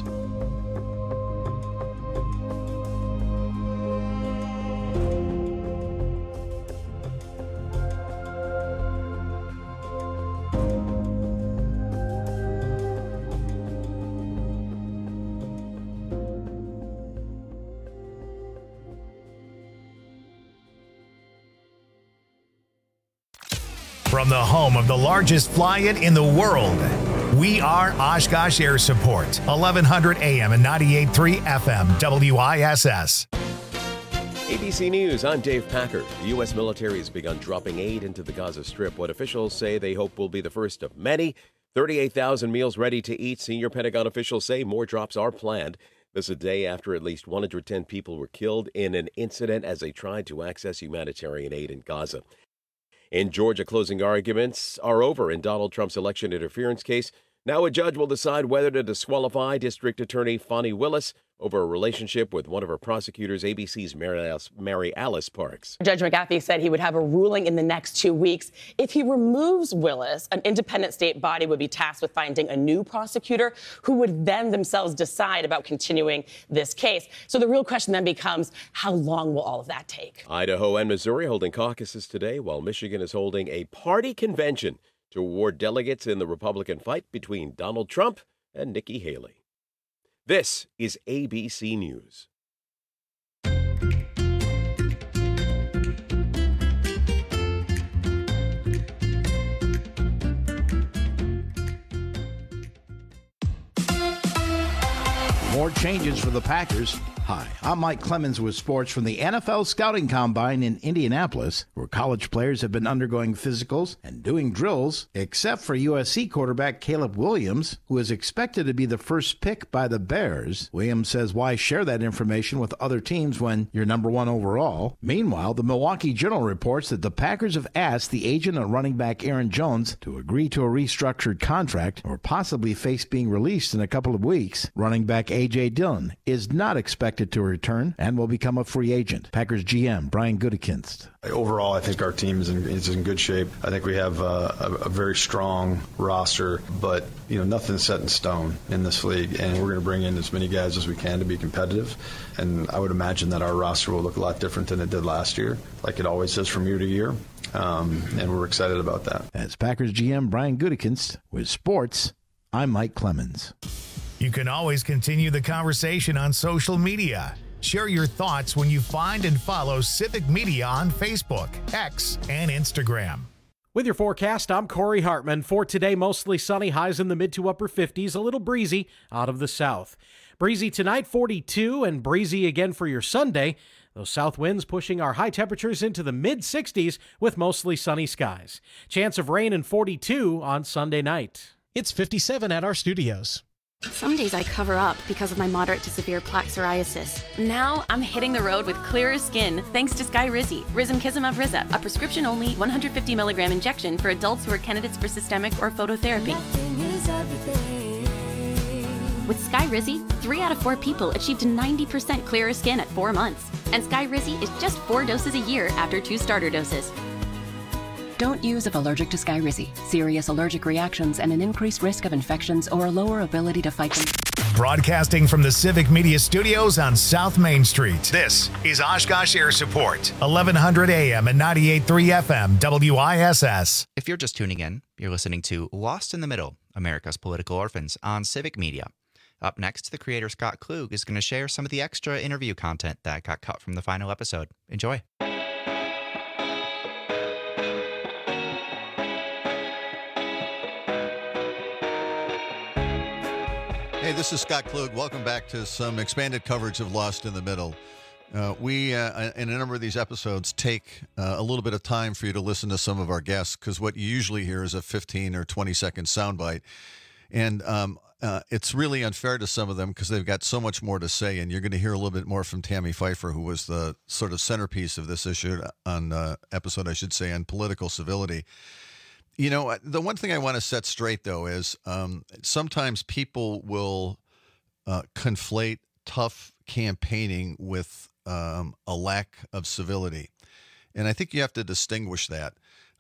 From the home of the largest fly-in in the world, we are Oshkosh Air Support, eleven hundred A M and ninety-eight point three F M, W I S S. A B C News, I'm Dave Packer. The U S military has begun dropping aid into the Gaza Strip, what officials say they hope will be the first of many. thirty-eight thousand meals ready to eat. Senior Pentagon officials say more drops are planned. This is a day after at least one hundred ten people were killed in an incident as they tried to access humanitarian aid in Gaza. In Georgia, closing arguments are over in Donald Trump's election interference case. Now a judge will decide whether to disqualify District Attorney Fani Willis over a relationship with one of her prosecutors, A B C's Mary Alice, Mary Alice Parks. Judge McAfee said he would have a ruling in the next two weeks. If he removes Willis, an independent state body would be tasked with finding a new prosecutor who would then themselves decide about continuing this case. So the real question then becomes, how long will all of that take? Idaho and Missouri holding caucuses today, while Michigan is holding a party convention to award delegates in the Republican fight between Donald Trump and Nikki Haley. This is A B C News. More changes for the Packers. Hi, I'm Mike Clemens with sports from the N F L Scouting Combine in Indianapolis, where college players have been undergoing physicals and doing drills, except for U S C quarterback Caleb Williams, who is expected to be the first pick by the Bears. Williams says, why share that information with other teams when you're number one overall? Meanwhile, the Milwaukee Journal reports that the Packers have asked the agent of running back Aaron Jones to agree to a restructured contract or possibly face being released in a couple of weeks. Running back A J Dillon is not expected to return and will become a free agent. Packers G M Brian Gutekunst. Overall, I think our team is in, is in good shape. I think we have uh, a, a very strong roster, but you know nothing's set in stone in this league, and we're going to bring in as many guys as we can to be competitive. And I would imagine that our roster will look a lot different than it did last year, like it always does from year to year. Um, and we're excited about that. As Packers G M Brian Gutekunst with sports, I'm Mike Clemens. You can always continue the conversation on social media. Share your thoughts when you find and follow Civic Media on Facebook, X, and Instagram. With your forecast, I'm Corey Hartman. For today, mostly sunny, highs in the mid to upper fifties, a little breezy out of the south. Breezy tonight, forty-two, and breezy again for your Sunday. Those south winds pushing our high temperatures into the mid sixties with mostly sunny skies. Chance of rain and forty-two on Sunday night. It's fifty-seven at our studios. Some days I cover up because of my moderate to severe plaque psoriasis. Now I'm hitting the road with clearer skin thanks to Skyrizi, Risankizumab Riza, a prescription-only one hundred fifty milligram injection for adults who are candidates for systemic or phototherapy. With Skyrizi, three out of four people achieved ninety percent clearer skin at four months. And Skyrizi is just four doses a year after two starter doses. Don't use if allergic to Skyrizi. Serious allergic reactions and an increased risk of infections or a lower ability to fight them. Broadcasting from the Civic Media Studios on South Main Street, this is Oshkosh Air Support, eleven hundred A M and ninety-eight point three F M, W I S S. If you're just tuning in, you're listening to Lost in the Middle, America's Political Orphans on Civic Media. Up next, the creator Scott Klug is going to share some of the extra interview content that got cut from the final episode. Enjoy. Hey, this is Scott Klug. Welcome back to some expanded coverage of Lost in the Middle. Uh, we, uh, in a number of these episodes, take uh, a little bit of time for you to listen to some of our guests, because what you usually hear is a fifteen or twenty second soundbite. And um, uh, it's really unfair to some of them because they've got so much more to say. And you're going to hear a little bit more from Tammy Pfeiffer, who was the sort of centerpiece of this issue on uh, episode, I should say, on political civility. You know, the one thing I want to set straight, though, is um, sometimes people will uh, conflate tough campaigning with um, a lack of civility. And I think you have to distinguish that.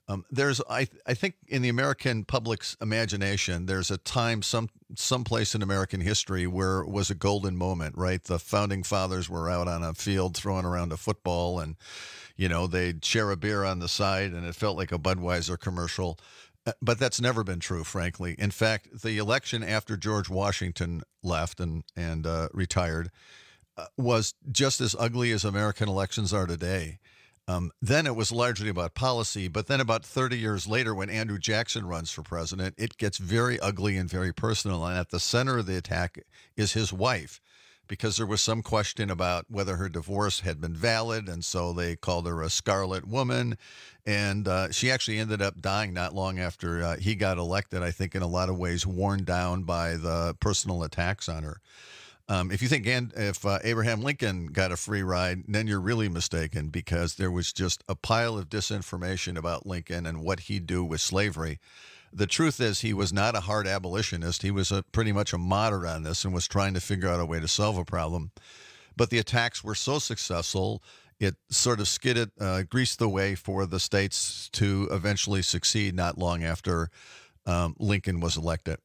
Um, there's, I, I think, in the American public's imagination, there's a time, some, someplace in American history where it was a golden moment, right? The founding fathers were out on a field throwing around a football, and you know they'd share a beer on the side, and it felt like a Budweiser commercial. But that's never been true, frankly. In fact, the election after George Washington left and and uh, retired uh, was just as ugly as American elections are today. Um, then it was largely about policy, but then about thirty years later, when Andrew Jackson runs for president, it gets very ugly and very personal. And at the center of the attack is his wife, because there was some question about whether her divorce had been valid, and so they called her a scarlet woman. And uh, she actually ended up dying not long after uh, he got elected, I think in a lot of ways worn down by the personal attacks on her. Um, if you think and if uh, Abraham Lincoln got a free ride, then you're really mistaken, because there was just a pile of disinformation about Lincoln and what he'd do with slavery. The truth is he was not a hard abolitionist. He was a, pretty much a moderate on this and was trying to figure out a way to solve a problem. But the attacks were so successful, it sort of skidded, uh, greased the way for the states to eventually succeed not long after um, Lincoln was elected.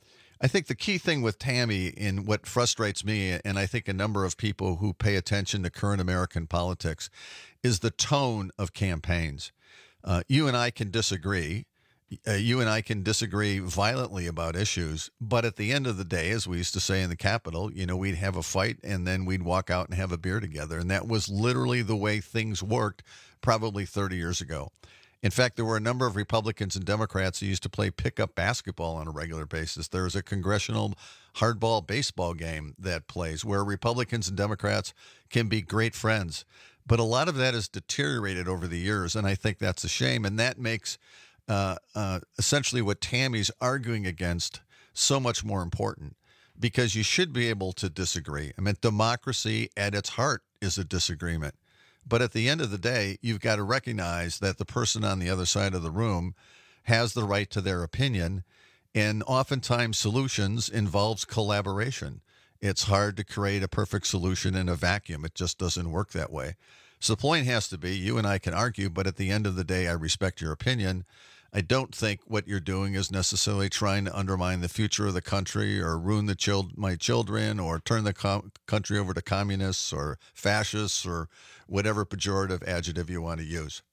I think the key thing with Tammy, in what frustrates me, and I think a number of people who pay attention to current American politics, is the tone of campaigns. Uh, you and I can disagree. Uh, you and I can disagree violently about issues, but at the end of the day, as we used to say in the Capitol, you know, we'd have a fight and then we'd walk out and have a beer together. And that was literally the way things worked probably thirty years ago. In fact, there were a number of Republicans and Democrats who used to play pickup basketball on a regular basis. There's a congressional hardball baseball game that plays where Republicans and Democrats can be great friends. But a lot of that has deteriorated over the years, and I think that's a shame. And that makes uh, uh, essentially what Tammy's arguing against so much more important, because you should be able to disagree. I mean, democracy at its heart is a disagreement. But at the end of the day, you've got to recognize that the person on the other side of the room has the right to their opinion. And oftentimes solutions involves collaboration. It's hard to create a perfect solution in a vacuum. It just doesn't work that way. So the point has to be, you and I can argue, but at the end of the day, I respect your opinion. I don't think what you're doing is necessarily trying to undermine the future of the country or ruin the chil- my children or turn the co- country over to communists or fascists or whatever pejorative adjective you want to use.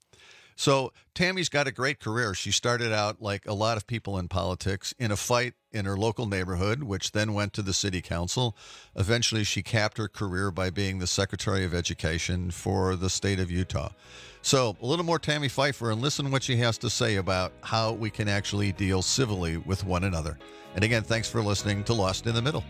So Tammy's got a great career. She started out, like a lot of people in politics, in a fight in her local neighborhood, which then went to the city council. Eventually, she capped her career by being the Secretary of Education for the state of Utah. So a little more Tammy Pfeiffer, and listen to what she has to say about how we can actually deal civilly with one another. And again, thanks for listening to Lost in the Middle.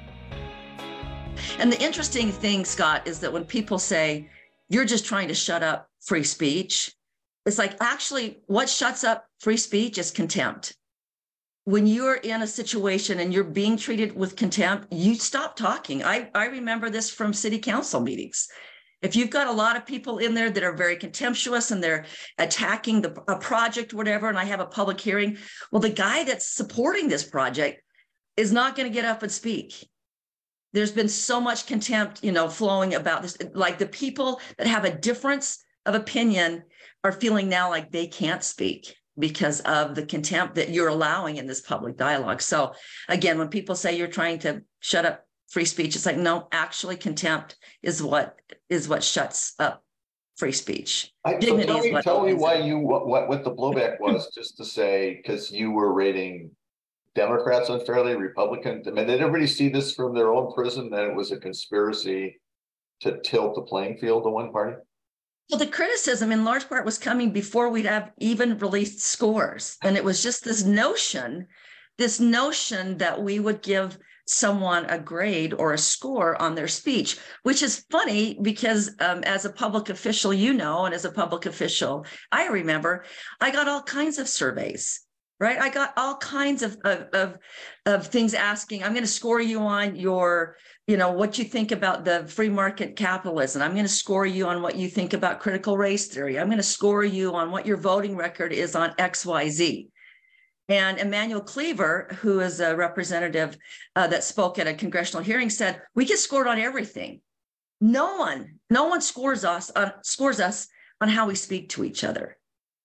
And the interesting thing, Scott, is that when people say, you're just trying to shut up free speech, it's like, actually, what shuts up free speech is contempt. When you're in a situation and you're being treated with contempt, you stop talking. I, I remember this from city council meetings. If you've got a lot of people in there that are very contemptuous and they're attacking the, a project, whatever, and I have a public hearing, well, the guy that's supporting this project is not going to get up and speak. There's been so much contempt, you know, flowing about this. Like the people that have a difference of opinion are feeling now like they can't speak because of the contempt that you're allowing in this public dialogue. So again, when people say you're trying to shut up free speech, it's like, no, actually contempt is what is what shuts up free speech. I, Dignity so tell is me, what tell me why it. you what, what what the blowback was, just to say, because you were rating Democrats unfairly, Republicans. I mean, did everybody see this from their own prism that it was a conspiracy to tilt the playing field to one party? Well, the criticism in large part was coming before we'd have even released scores. And it was just this notion, this notion that we would give someone a grade or a score on their speech, which is funny because um, as a public official, you know, and as a public official, I remember I got all kinds of surveys, right? I got all kinds of, of, of, of things asking, I'm going to score you on your, you know, what you think about the free market capitalism. I'm going to score you on what you think about critical race theory. I'm going to score you on what your voting record is on X Y Z. And Emmanuel Cleaver, who is a representative uh, that spoke at a congressional hearing, said, we get scored on everything. No one, no one scores us on, scores us on how we speak to each other.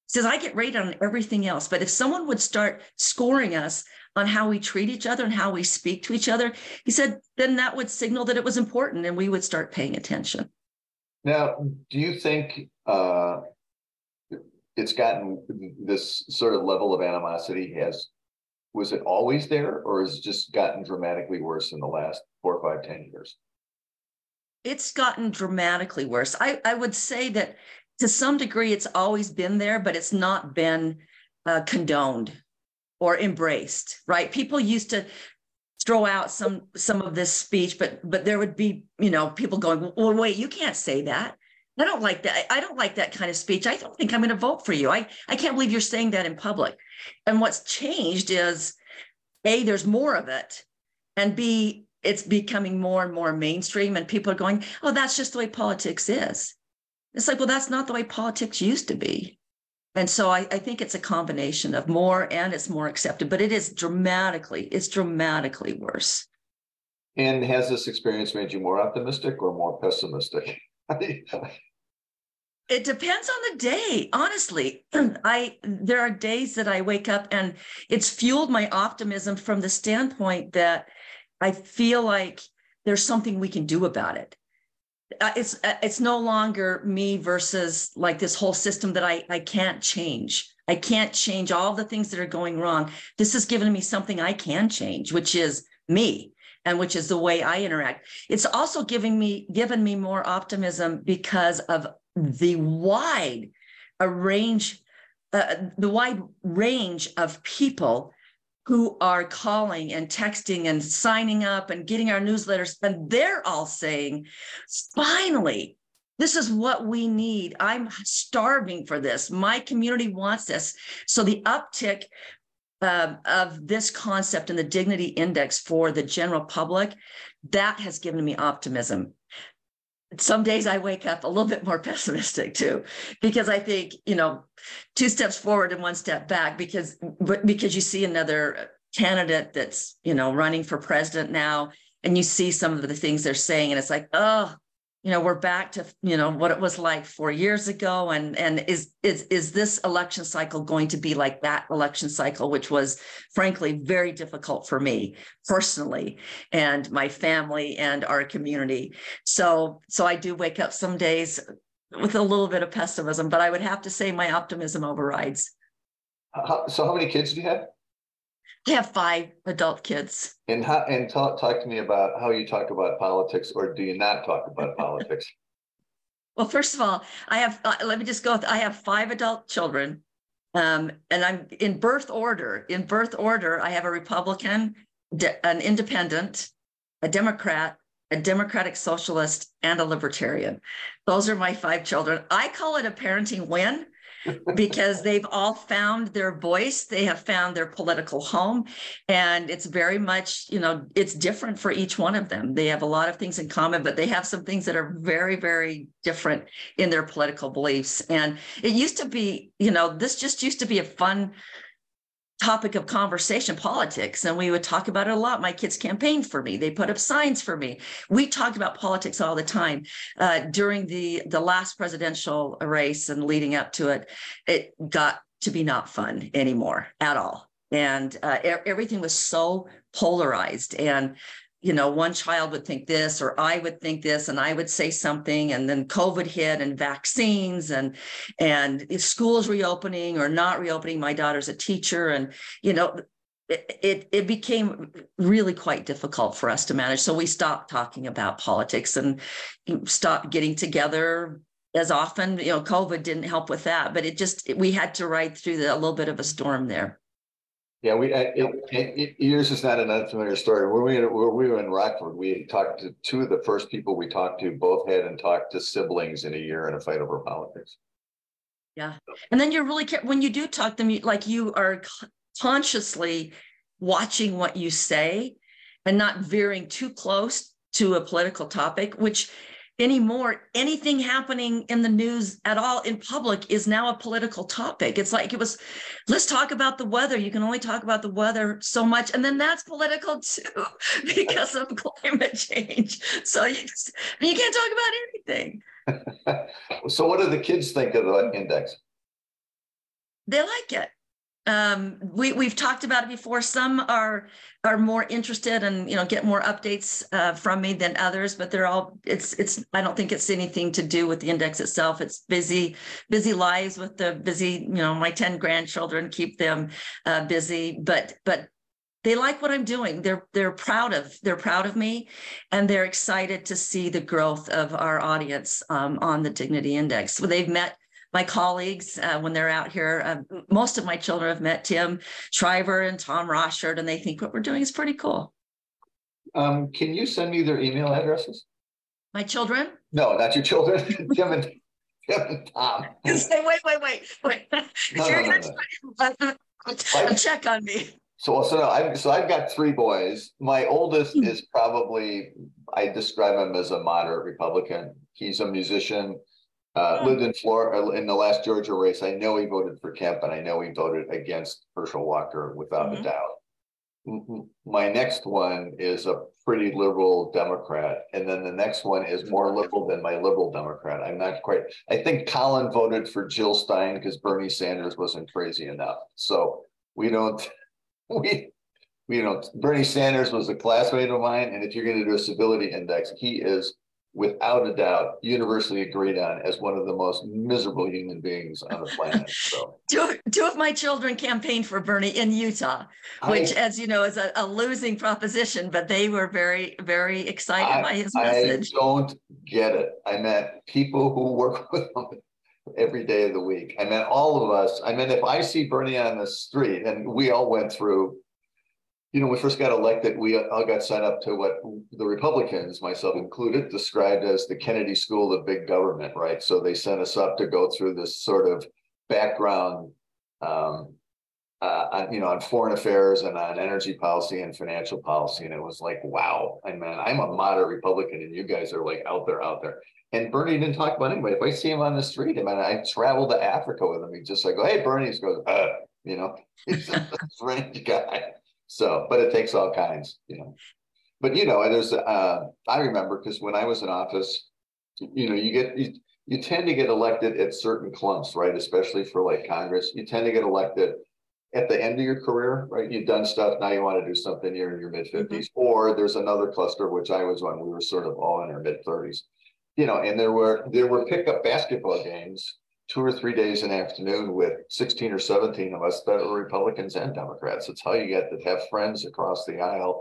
He says, I get rated on everything else. But if someone would start scoring us on how we treat each other and how we speak to each other, he said, then that would signal that it was important and we would start paying attention. Now, do you think uh, it's gotten this sort of level of animosity has, was it always there, or has it just gotten dramatically worse in the last four, five, ten years? It's gotten dramatically worse. I, I would say that to some degree, it's always been there, but it's not been uh, condoned or embraced, right? People used to throw out some some of this speech, but but there would be, you know, people going, well, wait, you can't say that. I don't like that. I don't like that kind of speech. I don't think I'm going to vote for you. I, I can't believe you're saying that in public. And what's changed is, A, there's more of it, and B, it's becoming more and more mainstream, and people are going, oh, that's just the way politics is. It's like, well, that's not the way politics used to be. And so I, I think it's a combination of more, and it's more accepted, but it is dramatically, it's dramatically worse. And has this experience made you more optimistic or more pessimistic? It depends on the day, honestly. I there are days that I wake up and it's fueled my optimism from the standpoint that I feel like there's something we can do about it. Uh, it's uh, it's no longer me versus like this whole system that I, I can't change. I can't change all the things that are going wrong. This has given me something I can change, which is me, and which is the way I interact. It's also giving me given me more optimism because of the wide a range, uh, the wide range of people who are calling and texting and signing up and getting our newsletters. And they're all saying, finally, this is what we need. I'm starving for this. My community wants this. So the uptick uh, of this concept and the dignity index for the general public, that has given me optimism. Some days I wake up a little bit more pessimistic too, because I think, you know, two steps forward and one step back, because because you see another candidate that's, you know, running for president now, and you see some of the things they're saying, and it's like, oh, you know, we're back to, you know, what it was like four years ago. And, and is, is, is this election cycle going to be like that election cycle, which was frankly very difficult for me personally and my family and our community. So, so I do wake up some days with a little bit of pessimism, but I would have to say my optimism overrides. How, so how many kids do you have? I have five adult kids. And how, and talk, talk to me about how you talk about politics, or do you not talk about politics? Well, first of all, I have, uh, let me just go, I have five adult children, um, and I'm in birth order. In birth order, I have a Republican, an independent, a Democrat, a Democratic Socialist, and a Libertarian. Those are my five children. I call it a parenting win, because they've all found their voice. They have found their political home. And it's very much, you know, it's different for each one of them. They have a lot of things in common, but they have some things that are very, very different in their political beliefs. And it used to be, you know, this just used to be a fun topic of conversation, politics, and we would talk about it a lot. My kids campaigned for me. They put up signs for me. We talked about politics all the time. Uh, during the, the last presidential race and leading up to it, it got to be not fun anymore at all. And uh, everything was so polarized. And you know, one child would think this, or I would think this, and I would say something, and then COVID hit, and vaccines, and and if schools reopening or not reopening. My daughter's a teacher, and you know, it, it it became really quite difficult for us to manage. So we stopped talking about politics and stopped getting together as often. You know, COVID didn't help with that, but it just we had to ride through the, a little bit of a storm there. Yeah, we it, it, it, yours is not an unfamiliar story. When we, when we were in Rockford, we talked to two of the first people we talked to, both hadn't talked to siblings in a year in a fight over politics. Yeah, and then you're really, when you do talk to them, like you are consciously watching what you say and not veering too close to a political topic, which anymore, anything happening in the news at all in public is now a political topic. It's like it was, let's talk about the weather. You can only talk about the weather so much. And then that's political too, because of climate change. So you, just, you can't talk about anything. So what do the kids think of the index? They like it. Um, we we've talked about it before. Some are are more interested and you know get more updates uh, from me than others, but they're all. It's it's. I don't think it's anything to do with the index itself. It's busy busy lives with the busy. You know, my ten grandchildren keep them uh, busy, but but they like what I'm doing. They're they're proud of they're proud of me, and they're excited to see the growth of our audience um, on the Dignity Index. So they've met my colleagues uh, when they're out here. Uh, most of my children have met Tim Shriver and Tom Rochard, and they think what we're doing is pretty cool. Um, can you send me their email addresses? My children? No, not your children. Tim and Tim and Tom. Say, wait, wait, wait, wait. No, You're no, going no, no. to check on me. So, so no, I've so I've got three boys. My oldest is probably, I describe him as a moderate Republican. He's a musician. Uh, lived in Florida in the last Georgia race. I know he voted for Kemp, and I know he voted against Herschel Walker without mm-hmm. a doubt. My next one is a pretty liberal Democrat, and then the next one is more liberal than my liberal Democrat. I'm not quite. I think Colin voted for Jill Stein because Bernie Sanders wasn't crazy enough. So we don't. We we don't. Bernie Sanders was a classmate of mine, and if you're going to do a civility index, he is, without a doubt, universally agreed on as one of the most miserable human beings on the planet. So two, two of my children campaigned for Bernie in Utah, which, I, as you know, is a, a losing proposition, but they were very, very excited I, by his message. I don't get it. I met people who work with him every day of the week. I meant all of us. I mean, if I see Bernie on the street, and we all went through, you know, when we first got elected, we all got signed up to what the Republicans, myself included, described as the Kennedy School of Big Government, right? So they sent us up to go through this sort of background, um, uh, on, you know, on foreign affairs and on energy policy and financial policy. And it was like, wow, I mean, I'm a moderate Republican and you guys are like out there, out there. And Bernie didn't talk about anybody. If I see him on the street, I mean, I traveled to Africa with him. He just like, hey, Bernie, he goes, uh, you know, he's a strange guy. So, but it takes all kinds, you know. But, you know, there's, uh, I remember because when I was in office, you know, you get, you, you tend to get elected at certain clumps, right? Especially for like Congress, you tend to get elected at the end of your career, right? You've done stuff, now you want to do something, you're in your mid fifties. Mm-hmm. Or there's another cluster, which I was on, we were sort of all in our mid thirties, you know, and there were, there were pickup basketball games two or three days in the afternoon with sixteen or seventeen of us that were Republicans and Democrats. It's how you get to have friends across the aisle.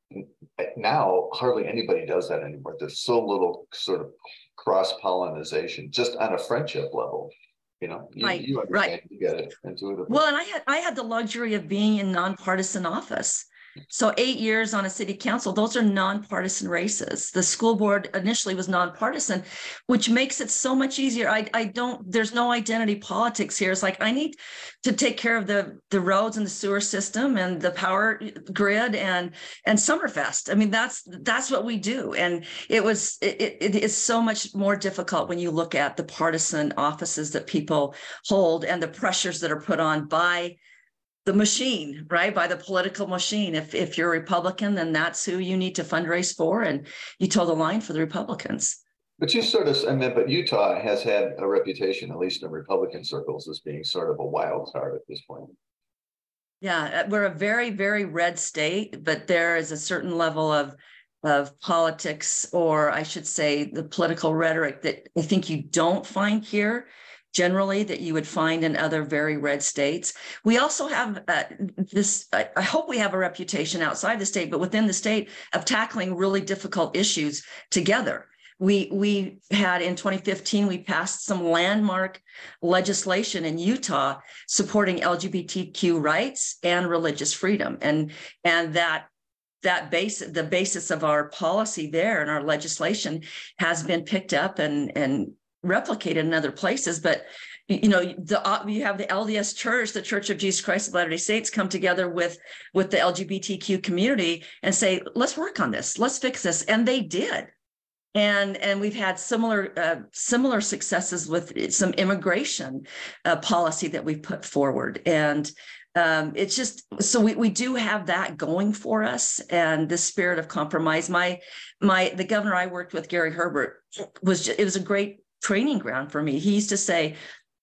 Now, hardly anybody does that anymore. There's so little sort of cross-pollination, just on a friendship level. You know, you, right, you understand, right. You get it. Intuitively. Well, and I had I had the luxury of being in nonpartisan office. So eight years on a city council, those are nonpartisan races. The school board initially was nonpartisan, which makes it so much easier. I, I don't, there's no identity politics here. It's like, I need to take care of the, the roads and the sewer system and the power grid and, and Summerfest. I mean, that's, that's what we do. And it was, it, it is so much more difficult when you look at the partisan offices that people hold and the pressures that are put on by the machine, right? By the political machine. If if you're a Republican, then that's who you need to fundraise for, and you toe the line for the Republicans. But you sort of, I mean, but Utah has had a reputation, at least in Republican circles, as being sort of a wild card at this point. Yeah, we're a very, very red state, but there is a certain level of of politics, or I should say the political rhetoric, that I think you don't find here generally, that you would find in other very red states. We also have uh, this, I, I hope we have a reputation outside the state, but within the state, of tackling really difficult issues together. We we had in twenty fifteen, we passed some landmark legislation in Utah supporting L G B T Q rights and religious freedom. And, and that that base, the basis of our policy there and our legislation has been picked up and, and replicated in other places. But you know, the uh, you have the L D S Church, the Church of Jesus Christ of Latter-day Saints, come together with with the L G B T Q community and say, let's work on this, let's fix this, and they did. And and we've had similar uh, similar successes with some immigration uh, policy that we've put forward. And um, it's just, so we, we do have that going for us, and the spirit of compromise. My my the governor I worked with, Gary Herbert, was just, it was a great training ground for me. He used to say,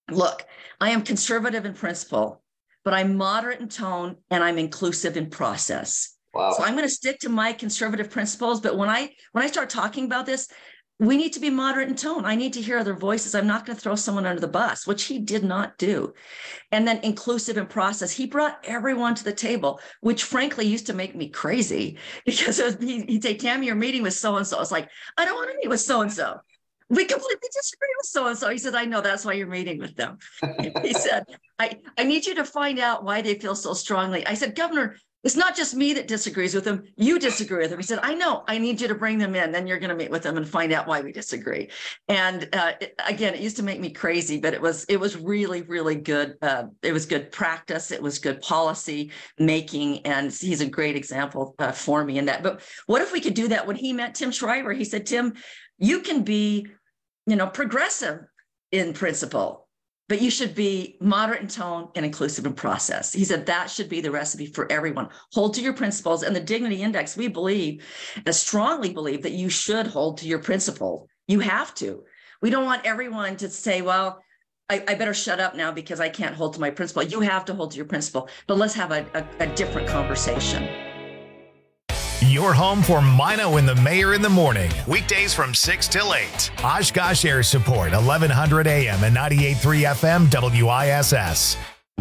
look, I am conservative in principle, but I'm moderate in tone and I'm inclusive in process. Wow. So I'm going to stick to my conservative principles. But when I when I start talking about this, we need to be moderate in tone. I need to hear other voices. I'm not going to throw someone under the bus, which he did not do. And then inclusive in process. He brought everyone to the table, which frankly used to make me crazy because it was, he, he'd say, Tammy, you're meeting with so-and-so. I was like, I don't want to meet with so-and-so. We completely disagree with so-and-so. He said, I know, that's why you're meeting with them. He said, I, I need you to find out why they feel so strongly. I said, Governor, it's not just me that disagrees with them. You disagree with them. He said, I know, I need you to bring them in. Then you're going to meet with them and find out why we disagree. And uh, it, again, it used to make me crazy, but it was, it was really, really good. Uh, it was good practice. It was good policy making. And he's a great example uh, for me in that. But what if we could do that when he met Tim Shriver? He said, Tim, you can be, you know, progressive in principle, but you should be moderate in tone and inclusive in process. He said that should be the recipe for everyone. Hold to your principles. And the Dignity Index, we believe, and strongly believe that you should hold to your principle. You have to. We don't want everyone to say, well, I, I better shut up now because I can't hold to my principle. You have to hold to your principle, but let's have a, a, a different conversation. Your home for Mino and the Mayor in the morning. Weekdays from six till eight. Oshkosh Air Support, eleven hundred A M and ninety-eight point three F M W I S S.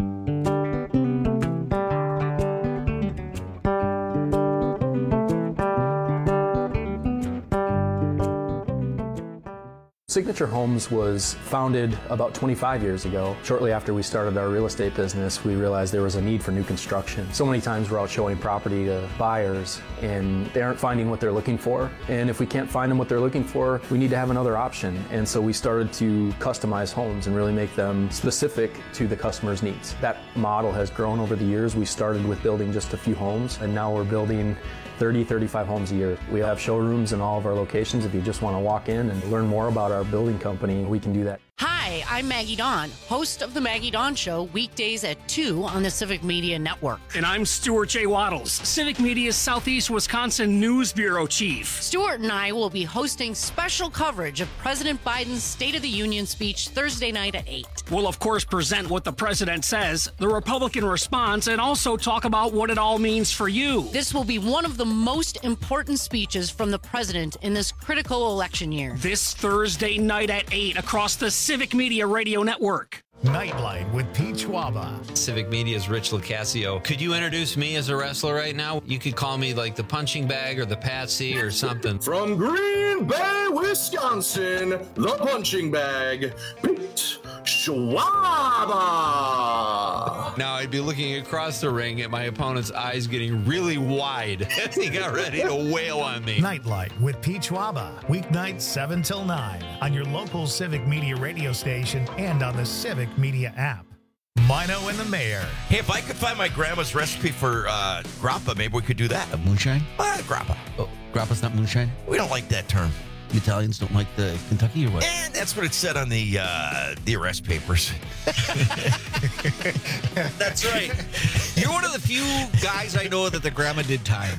Signature Homes was founded about twenty-five years ago. Shortly after we started our real estate business, we realized there was a need for new construction. So many times we're out showing property to buyers and they aren't finding what they're looking for. And if we can't find them what they're looking for, we need to have another option. And so we started to customize homes and really make them specific to the customer's needs. That model has grown over the years. We started with building just a few homes and now we're building thirty, thirty-five homes a year. We have showrooms in all of our locations. If you just want to walk in and learn more about our building company, we can do that. Hi, I'm Maggie Dawn, host of The Maggie Dawn Show, weekdays at two on the Civic Media Network. And I'm Stuart J. Waddles, Civic Media's Southeast Wisconsin News Bureau Chief. Stuart and I will be hosting special coverage of President Biden's State of the Union speech Thursday night at eight. We'll, of course, present what the president says, the Republican response, and also talk about what it all means for you. This will be one of the most important speeches from the president in this critical election year. This Thursday night at eight across the Civic Media Radio Network. Nightlight with Pete Schwaba. Civic Media's Rich Lucasio. Could you introduce me as a wrestler right now? You could call me like the punching bag or the Patsy or something. From Green Bay, Wisconsin, the punching bag, Pete Schwaba. Now I'd be looking across the ring at my opponent's eyes getting really wide as he got ready to wail on me. Nightlight with Pete Schwaba. Weeknights seven till nine on your local Civic Media radio station and on the Civic Media app. Mino and the Mayor. Hey, if I could find my grandma's recipe for uh, grappa, maybe we could do that. A moonshine? Uh, grappa. Oh, grappa's not moonshine? We don't like that term. The Italians don't like the Kentucky or what? And that's what it said on the uh, the arrest papers. That's right. You're one of the few guys I know that the grandma did time.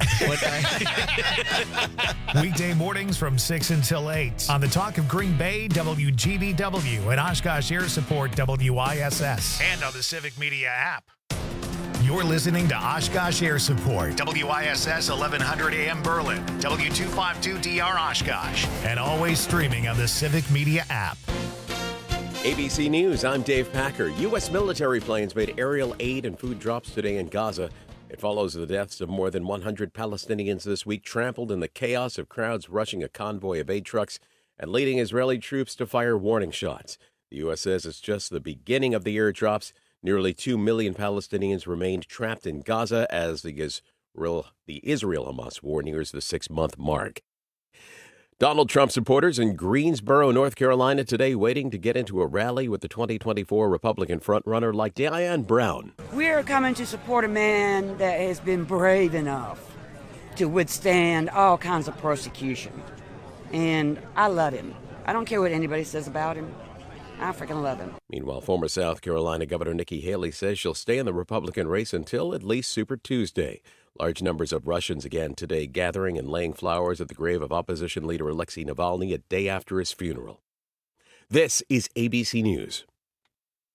Weekday mornings from six until eight on the Talk of Green Bay, W G B W, and Oshkosh Air Support, W I S S, and on the Civic Media app. You're listening to Oshkosh Air Support, W I S S eleven hundred A M Berlin, W two fifty-two D R Oshkosh, and always streaming on the Civic Media app. A B C News, I'm Dave Packer. U S military planes made aerial aid and food drops today in Gaza. It follows the deaths of more than one hundred Palestinians this week, trampled in the chaos of crowds rushing a convoy of aid trucks and leading Israeli troops to fire warning shots. The U S says it's just the beginning of the airdrops. Nearly two million Palestinians remained trapped in Gaza as the Israel, the Israel-Hamas war nears the six-month mark. Donald Trump supporters in Greensboro, North Carolina today waiting to get into a rally with the twenty twenty-four Republican frontrunner like Diane Brown. We're coming to support a man that has been brave enough to withstand all kinds of persecution. And I love him. I don't care what anybody says about him. I freaking love him. Meanwhile, former South Carolina Governor Nikki Haley says she'll stay in the Republican race until at least Super Tuesday. Large numbers of Russians again today gathering and laying flowers at the grave of opposition leader Alexei Navalny a day after his funeral. This is A B C News.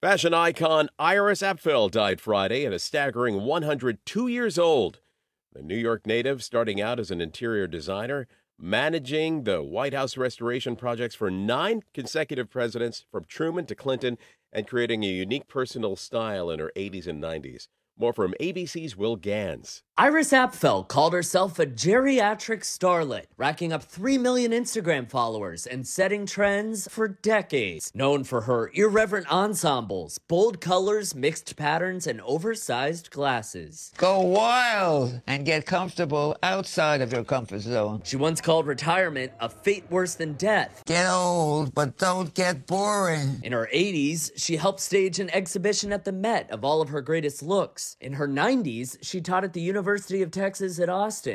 Fashion icon Iris Apfel died Friday at a staggering one hundred two years old. The New York native, starting out as an interior designer, managing the White House restoration projects for nine consecutive presidents, from Truman to Clinton, and creating a unique personal style in her eighties and nineties. More from A B C's Will Gans. Iris Apfel called herself a geriatric starlet, racking up three million Instagram followers and setting trends for decades. Known for her irreverent ensembles, bold colors, mixed patterns, and oversized glasses. Go wild and get comfortable outside of your comfort zone. She once called retirement a fate worse than death. Get old, but don't get boring. In her eighties, she helped stage an exhibition at the Met of all of her greatest looks. In her nineties, she taught at the University of Texas at Austin.